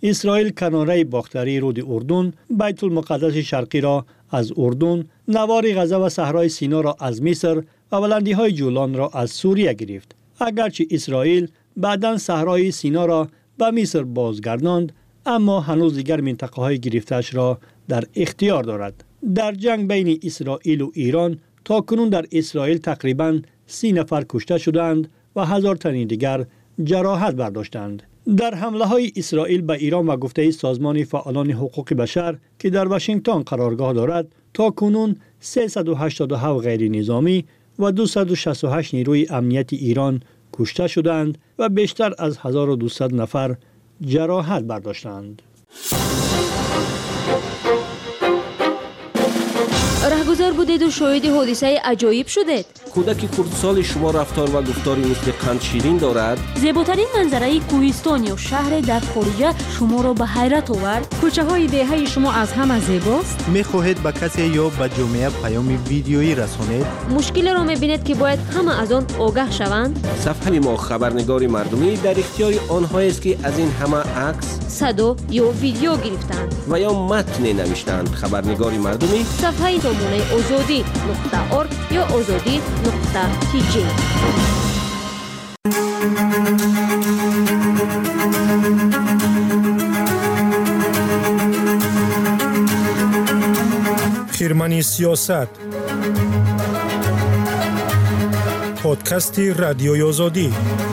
E: اسرائیل کناره باختری رود اردن، بیت المقدس شرقی را از اردن، نوار غزه و صحرای سینا را از مصر و بلندی‌های جولان را از سوریه گرفت. اگرچه اسرائیل بعداً صحرای سینا را به مصر بازگرداند، اما هنوز دیگر منطقه‌های گرفته‌اش را در اختیار دارد. در جنگ بین اسرائیل و ایران تاکنون در اسرائیل تقریباً 30 نفر کشته شدند و 1000 تن دیگر جراحت برداشتند. در حمله‌های اسرائیل به ایران و گفته سازمان فعالان حقوق بشر که در واشنگتن قرارگاه دارد، تاکنون 387 غیر نظامی و 268 نیروی امنیت ایران کشته شدند و بیشتر از 1200 نفر جراحت برداشتند.
J: رهگذر بودید و شاهد حادثه عجایب شدید.
K: کودک کردسال شما رفتار و گفتاری مثل قند شیرین دارد.
A: زیباترین منظره کوهستان یا شهر در خارج شما را به حیرت آورد. کوچه های دهه شما از همه زیباست.
L: می‌خواهید به کسی یا به جامعه پیام ویدیویی رسانید؟
J: مشکل را می‌بینید که باید همه از آن آگاه شوند.
K: صفحه ما خبرنگار مردمی در اختیار آنهایی است که از این همه عکس،
J: صدا یا ویدیو گرفتند
K: و یا متن نوشتند. خبرنگار مردمی
J: صفحه سامانه azadi.org یا azadi.tg.
B: خیرمنی سیاست، پادکستی رادیوی آزادی.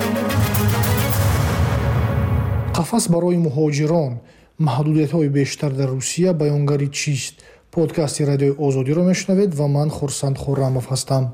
M: قفس برای مهاجران، محدودیت‌های بیشتر در روسیه، بیانگری چیست؟ پادکست رادیوی آزادی رو میشنوید و من خورسند خرموف هستم.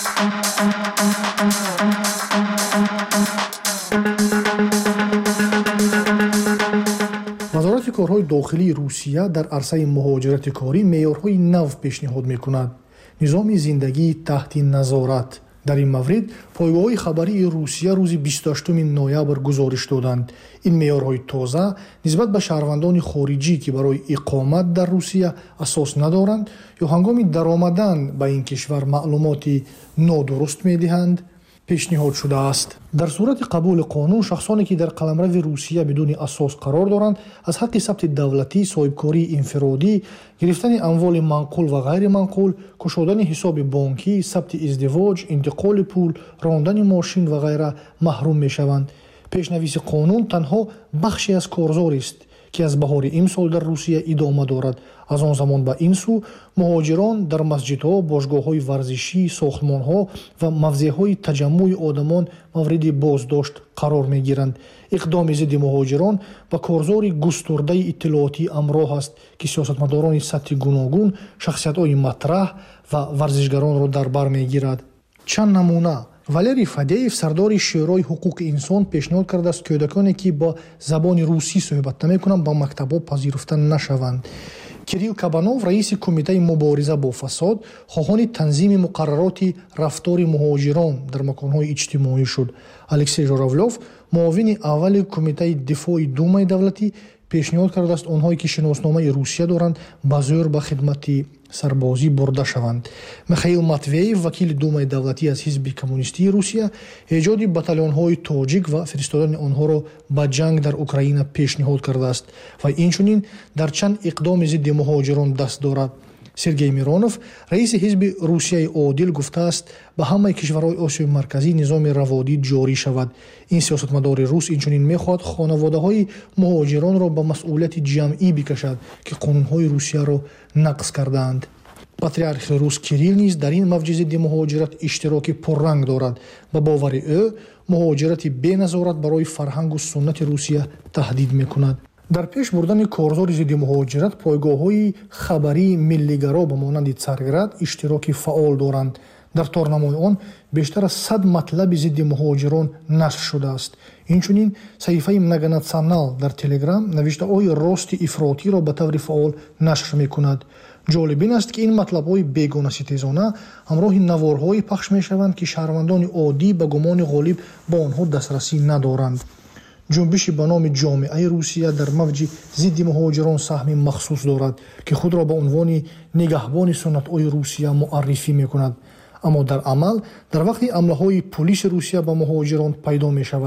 M: وزارت کارهای داخلی روسیه در عرصه مهاجرت کاری معیارهای نو پیشنهاد میکند. نظام زندگی تحت نظارت. در این مورد پایگاه خبری روسیه روز 28 نوامبر گزارش دادند. این معیارهای تازه نسبت به شهروندان خارجی که برای اقامت در روسیه اساس ندارند یا هنگام درآمدن به این کشور معلوماتی نادرست میدهند پیشنهاد شده است. در صورت قبول قانون، شخصانی که در قلمرو روسیه بدون اساس قرار دارند از حق ثبت دولتی، صاحبکاری انفرادی، گرفتن اموال منقول و غیر منقول، گشودن حساب بانکی، ثبت ازدواج، انتقال پول، راندن ماشین و غیره محروم میشوند. پیشنویس قانون تنها بخشی از کارزار است که از بهار امسال در روسیه ادامه دارد. از آن زمان به این سو مهاجران در مسجدها، باشگاه‌های ورزشی، ساختمان‌ها و موضع‌های تجمع آدمان مورد بازداشت قرار می‌گیرند. اقدام ضد مهاجران و کارزار گسترده اطلاعاتی همراه است که سیاستمداران سطح گوناگون، شخصیت‌های مطرح و ورزشگران را در بر می‌گیرد. چند نمونه: والری فادیف، سردار شورای حقوق انسان، پیشنهاد کرده است کودکانی که با زبان روسی صحبت نمی‌کنند با مکتب‌ها پذیرفته نشوند. کیریل کابانوف، رئیس کمیته مبارزه با فساد، خواهان تنظیم مقررات رفتار مهاجران در مکان‌های اجتماعی شد. الکسی ژوراولوف، معاون اول کمیته دفاع دومای دولتی، پیشنهاد کرده است آنهایی که شناسنامه روسیه دارند به زور به خدمت سربازی برده شوند. میخائیل ماتوییف، وکیل دومای دولتی از حزب کمونیستی روسیه، ایجاد بتالون‌های تاجیک و فرستادن آنها را به جنگ در اوکراین پیشنهاد کرده است و اینچنین در چند اقدام ضد مهاجران دست دارد. سرگئی میرونوف، رئیس حزب روسیه عادل، گفته است به همه کشورهای آسیای مرکزی نظام روادی جاری شود. این سیاستمدار روس اینچنین میخواهد خانواده‌های مهاجران را به مسئولیت جمعی بکشد که قانون‌های روسیه را نقض کردند. پاتریارخ روس کیریل نیز در این موج ضد مهاجرت اشتراک پررنگ دارد. به باور او مهاجرت بی نظارت برای فرهنگ و سنت روسیه تهدید میکند. در پیش بردن کارزار ضد مهاجرت، پایگاه‌های خبری ملی‌گرا به مانند څرگرد اشتراک فعال دارند. در تارنمای آن بیشتر از 100 مطلب ضد مهاجران نشر شده است. اینچنین صحیفه مگاناسیونال در تلگرام نوشته‌های راست افراطی را به طور فعال نشر می‌کند. جالب این است که این مطلب‌های بیگانه ستیزانه همراه نوارهایی پخش می‌شوند که شهروندان عادی به گمان غالب با آنها دسترسی ندارند. جنبش به نام جامعه روسیه در موج ضد مهاجران سهم مخصوص دارد که خود را به عنوان نگهبان سنت‌های روسیه معرفی می‌کند، اما در عمل در وقتی حمله‌های پلیس روسیه به مهاجران پیدا می‌شود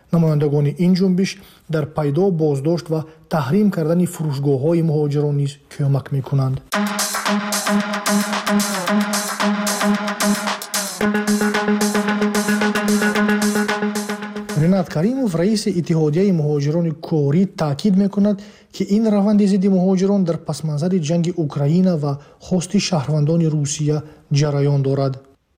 M: намояндагони ин ҷунбиш дар пайдо боздошт ва таҳрим кардани фурӯшгоҳҳои муҳоҷирон низ кӯмак мекунанд. ринат каримов раиси иттиҳодияи муҳоҷирони корӣ таъкид мекунад ки ин раванди зидди муҳоҷирон дар пасманзари ҷанги Украина ва хости шаҳрвандони Русия ҷараён дорад.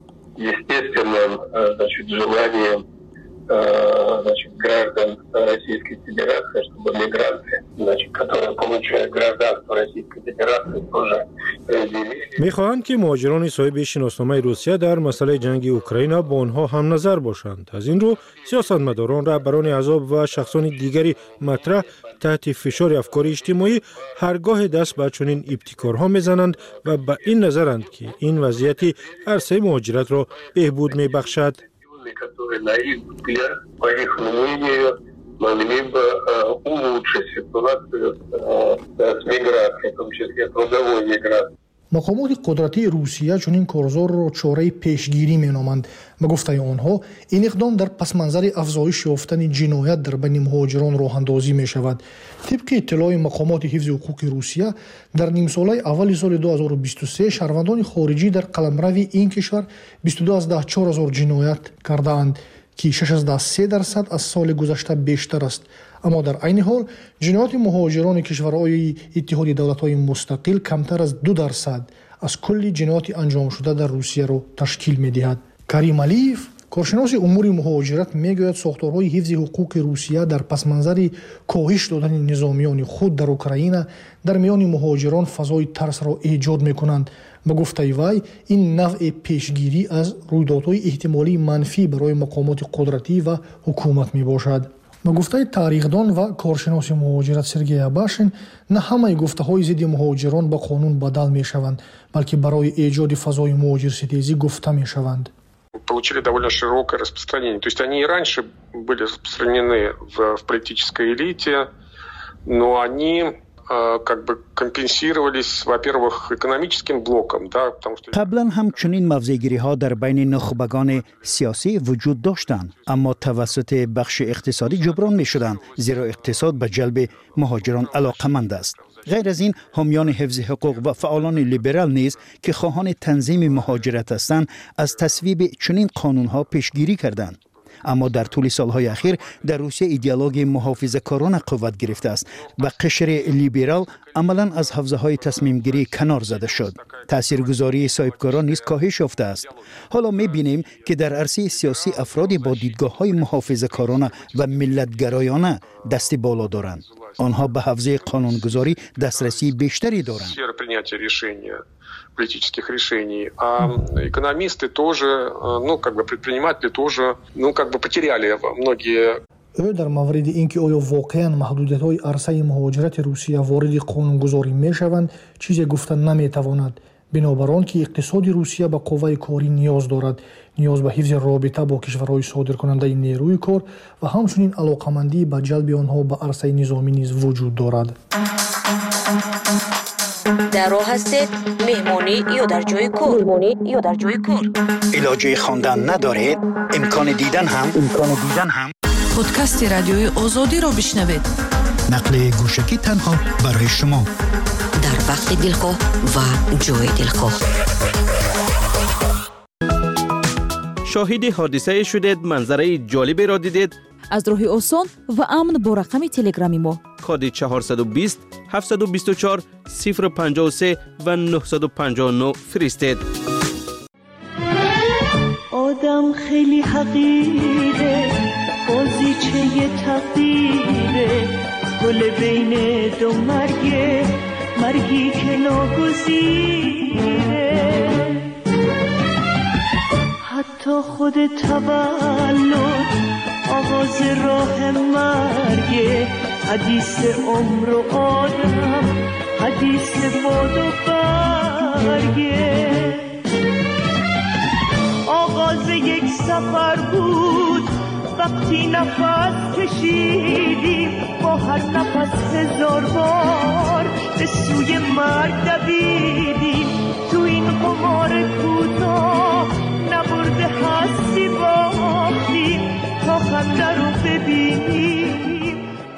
N: Граждан Российской Федерации, чтобы мигранты, которые получают гражданство Российской Федерации, тоже разделили.
B: می‌خواهند که مهاجران صاحب شناسنامه روسیه در مسئله جنگ اوکراین با آنها هم نظر باشند. از این رو سیاستمداران، رهبران احزاب و شخصان دیگری مطرح تحت فشار افکار اجتماعی هرگاه دست به چنین ابتکارها می‌زنند و به این نظرند که این وضعیت عرصه مهاجرت را بهبود می‌بخشد.
N: Которые, на их взгляд, по их мнению, могли бы улучшить ситуацию с миграцией, в том числе трудовой миграцией.
M: мақомоти қудратии русия чунин корзорро чораи пешгирӣ меноманд. ба гуфтаи онҳо ин иқдом дар пасманзари афзоиш ёфтани ҷиноят дар байни муҳоҷирон роҳандозӣ мешавад. тибқи иттилои мақомоти ҳифзи ҳуқуқи русия дар нимсолаи аввали соли 2023 шаҳрвандони хориҷӣ дар қаламрави ин кишвар 22,400 ҷиноят кардаанд ки 6.3% аз соли гузашта бештар аст. аммо дар айни ҳол ҷинояти муҳоҷирони кишварҳои иттиҳоди давлатҳои мустақил камтар аз 2% аз кулли ҷинояти анҷомшуда дар русияро ташкил медиҳад. карим алиев коршиноси умури муҳоҷират мегӯяд сохторҳои ҳифзи ҳуқуқи русия дар пасманзари коҳиш додани низомиёни худ дар Украина дар миёни муҳоҷирон фазои тарсро эҷод мекунанд. ба гуфтаи вай ин навъи пешгирӣ аз рӯйдодҳои эҳтимолии манфӣ барои мақомоти қудратӣ ва ҳукумат мебошад. ба гуфтаи таърихдон ва коршиноси муҳоҷират Сергей Абашин на ҳамаи гуфтаҳои зидди муҳоҷирон ба қонун бадал мешаванд, балки барои эҷоди фазои муҳоҷирситезӣ гуфта мешаванд.
O: Получили довольно широкое распространение. То есть они и раньше были распространены в политической элите, но они как бы компенсировались, во-первых, экономическим блоком, да, потому что
H: قبلا هم چنین موضع‌گیری‌ها در بین نخبگان سیاسی وجود داشتند، اما توسط بخش اقتصادی جبران می‌شدند، زیرا اقتصاد به جلب مهاجران علاقه‌مند است. غیر از این حامیان حفظ حقوق و فعالان لیبرال نیز که خواهان تنظیم مهاجرت هستند از تصویب چنین قانون‌ها پیشگیری کردند. اما در طول سالهای اخیر در روسیه ایدئولوژی محافظه‌کارانه قوت گرفته است و قشر لیبرال عملاً از حوزه‌های تصمیم‌گیری کنار زده شد. تاثیرگذاری صاحبکاران نیز کاهش یافته است. حالا می‌بینیم که در عرصه سیاسی افرادی با دیدگاه‌های محافظه‌کارانه و ملت‌گرایانه دست بالا دارند. آنها به حوزه قانونگذاری دسترسی بیشتری دارند.
O: политических решений, а экономисты тоже, предприниматели тоже, потеряли многие.
M: ӯ дар мавриди ин ки оё воқеан маҳдудиятҳои арсаи муҳоҷирати русия вориди қонунгузорӣ мешаванд чизе гуфта наметавонад. бинобар он ки иқтисоди русия ба қувваи корӣ ниёз дорад, ниёз ба ҳифзи робита бо кишварҳои содиркунандаи нерӯи кор ва ҳамчунин алоқамандӣ ба ҷалби онҳо ба арсаи низомӣ низ вуҷуд дорад.
C: در راه هستید مهمانی یا در جای کار
H: علاجه خواندن ندارید امکان دیدن هم
G: پادکست رادیوی آزادی را بشنوید.
H: نقل گوشکی تنها برای شما
C: در وقت دلخواه و جای دلخواه.
S: شاهد حادثه شدید، منظره جالبی را دیدید؟
U: از راه آسان و امن با رقم تلگرامی ما
S: کد 420 724 053 و 959 فرستید.
I: آدم خیلی حقیره، بازیچه تقدیره، گل بین دو مرگی که ناگزیره. حتی خود تولد آغاز راه مرگه، حدیث عمر و آدم، حدیث باد و برگه. آغاز یک سفر بود وقتی نفس کشیدیم، با هر نفس هزار بار به سوی مرگ دویدیم. تو این قمار کوتاه نبرده هستی باختیم، تا خنده رو ببینیم ببینیم.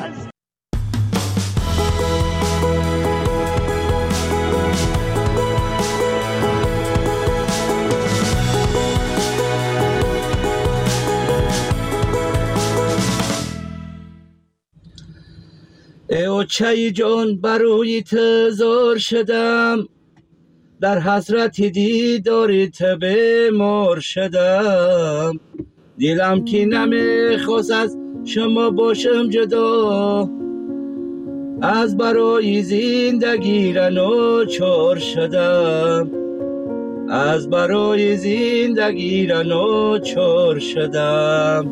P: ای اوچه جان بروی تزار شدم، در حسرت دیدار بیمار شدم. دلم که نمیخواست از شما باشم جدا، از برای زندگی را ناچار شدم، از برای زندگی را ناچار شدم.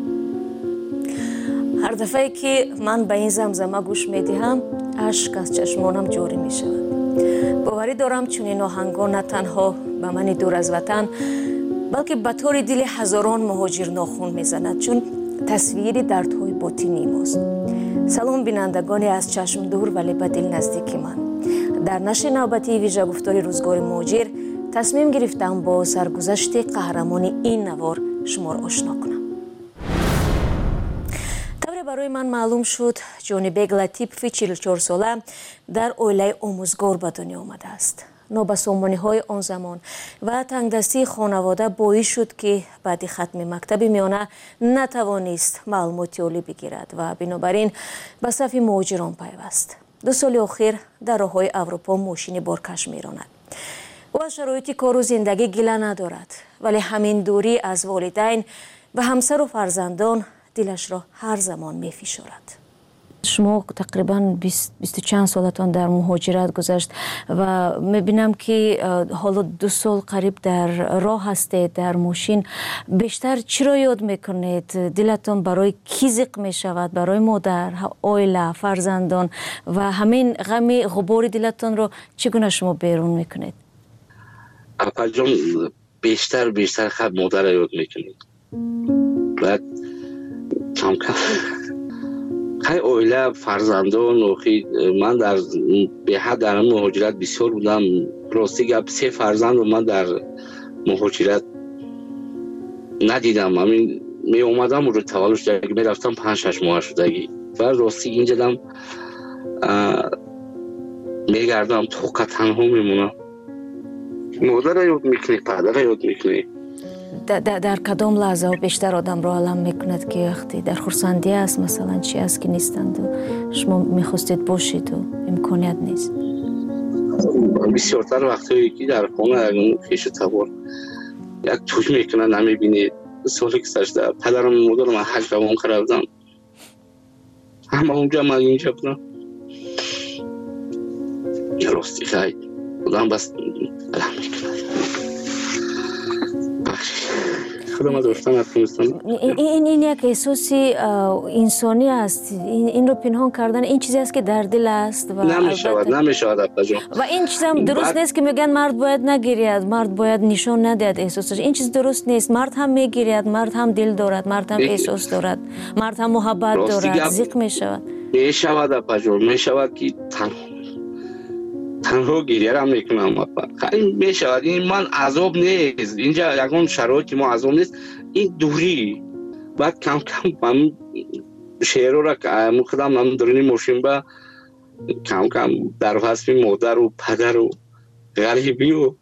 J: هر دفعه که من به این زمزمه گوش میدهم اشک از چشمانم جاری می شود. باوری دارم چون این آهنگا نه تنها به من دور از وطن بلکه به طور دل هزاران مهاجر ناخون میزند، چون تصویری دردهای باطنی ماست. سلام بینندگانی از چشم دور ولی به دل نزدیک من. در نشر نوبتی ویژه گفتار روزگار مهاجر تصمیم گرفتم با سرگذشت قهرمان این نوار شما را آشنا کنم. برای من معلوم شد جونی بیگ لطیپی 44 ساله در اویله آموزگار به دنیا آمده است. نابسامانی های آن زمان و تنگدستی خانواده باعث شد که بعد ختم مکتب میانه نتوانست معلوماتی عالی بگیرد و بنابراین به صف مهاجران پیوست. 2 سال اخیر در راههای اروپا ماشین بارکش میراند. او از شرایط کار و زندگی گله ندارد، ولی همین دوری از والدین و همسر و فرزندان دلش را هر زمان می فشارد. شما تقریبا 20 چند سالتان در مهاجرت گذشت و میبینم که حالا 2 سال قریب در راه هستید در ماشین. بیشتر چی را یاد میکنید؟ دلتان برای کی زق میشود؟ برای مادر، عائله، فرزندان و همین غم غبار دلتان را چگونه شما بیرون میکنید؟
P: اپا جان بیشتر خب مادر را یاد میکنید. بعد کم خیلی اویله فرزندان و من به حد در مهاجرت بسیار بودم. راستی گپ 3 فرزند رو من در مهاجرت ندیدم. همین می اومدم رو تولد شدگی می رفتم 5-6 ماه شدگی و راستی اینجا دم می گردم توقع تنها میمونم. مادر را یاد میکنی، پدر را یاد میکنی.
J: در کدام لحظه بیشتر آدم را علم میکند که وقتی در خرسندی است مثلا چی است که نیستند و شما میخواستید باشید و امکانیت نیست؟
P: بسیارتر وقتی که در خانه اگه خیش تبار یک توش میکنن نمیبینید. سالی که سشته پدرم مادرم حج روان کردم، همه اونجا من اینجا بودم. یه راستی خیلی بودم بس علم میکنن.
J: این یک احساسی انسانی است. این رو پنهان کردن این چیزی است که در دل است و
P: نمیشود ابا جان.
J: و این چیز هم درست نیست که میگن مرد باید نگیرید، مرد باید نشان ندهد احساسش. این چیز درست نیست. مرد هم میگیرد، مرد هم دل دارد، مرد هم احساس دارد، مرد هم محبت دارد. زیق میشود.
P: میشود ابا جان، میشود که تنها گریه را میکنم. خیلی میشود. این من عذاب نیست، اینجا یکم شرایط ما عذاب نیست، این دوری. بعد کم من شعر را مخدم من درونی ماشین با کم در حسب مادر و پدر و غریبی و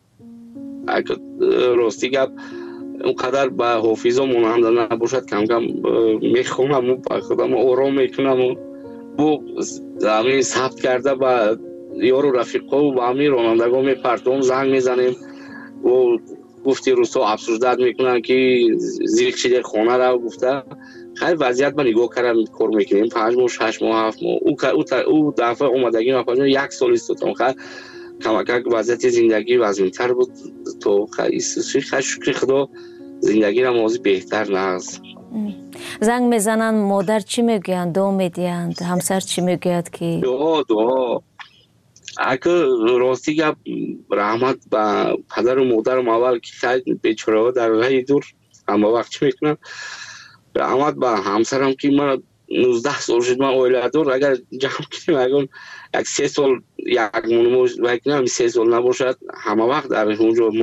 P: راستی گپ اونقدر به حافظه مانند نباشد. کم میخونم و با خودم آرام میکنم و بو همین ثبت کرده با یارو رفیقا و با همین رانندگاه میپرتم زنگ میزنیم و گفتی روستا افسردت میکنن که زیر کشیده خانه را گفته. خیلی وضعیت من نگاه کردم کار میکنیم 5 ماه 6 ماه 7 ماه او دفعه اومدگی ما 1 سال استودم. خیلی کمک وضعیت زندگی وزن‌تر بود تو خیلی شکر خدا زندگی را موضوع بهتر نهست.
J: زنگ میزنن مادر چی میگویند؟ دعا میدهند؟ همسر چی میگوید که
P: دعا اگه راستی گپ رحمت به پدر و مادرم اول که خیلی بیچاره در راه دور اما وقت میکنم. رحمت به همسرم که من 19 سال شد من اویله دور اگر جمع کنیم اگر 3 سال یک مونموز و 3 سال نباشد همه وقت در اونجا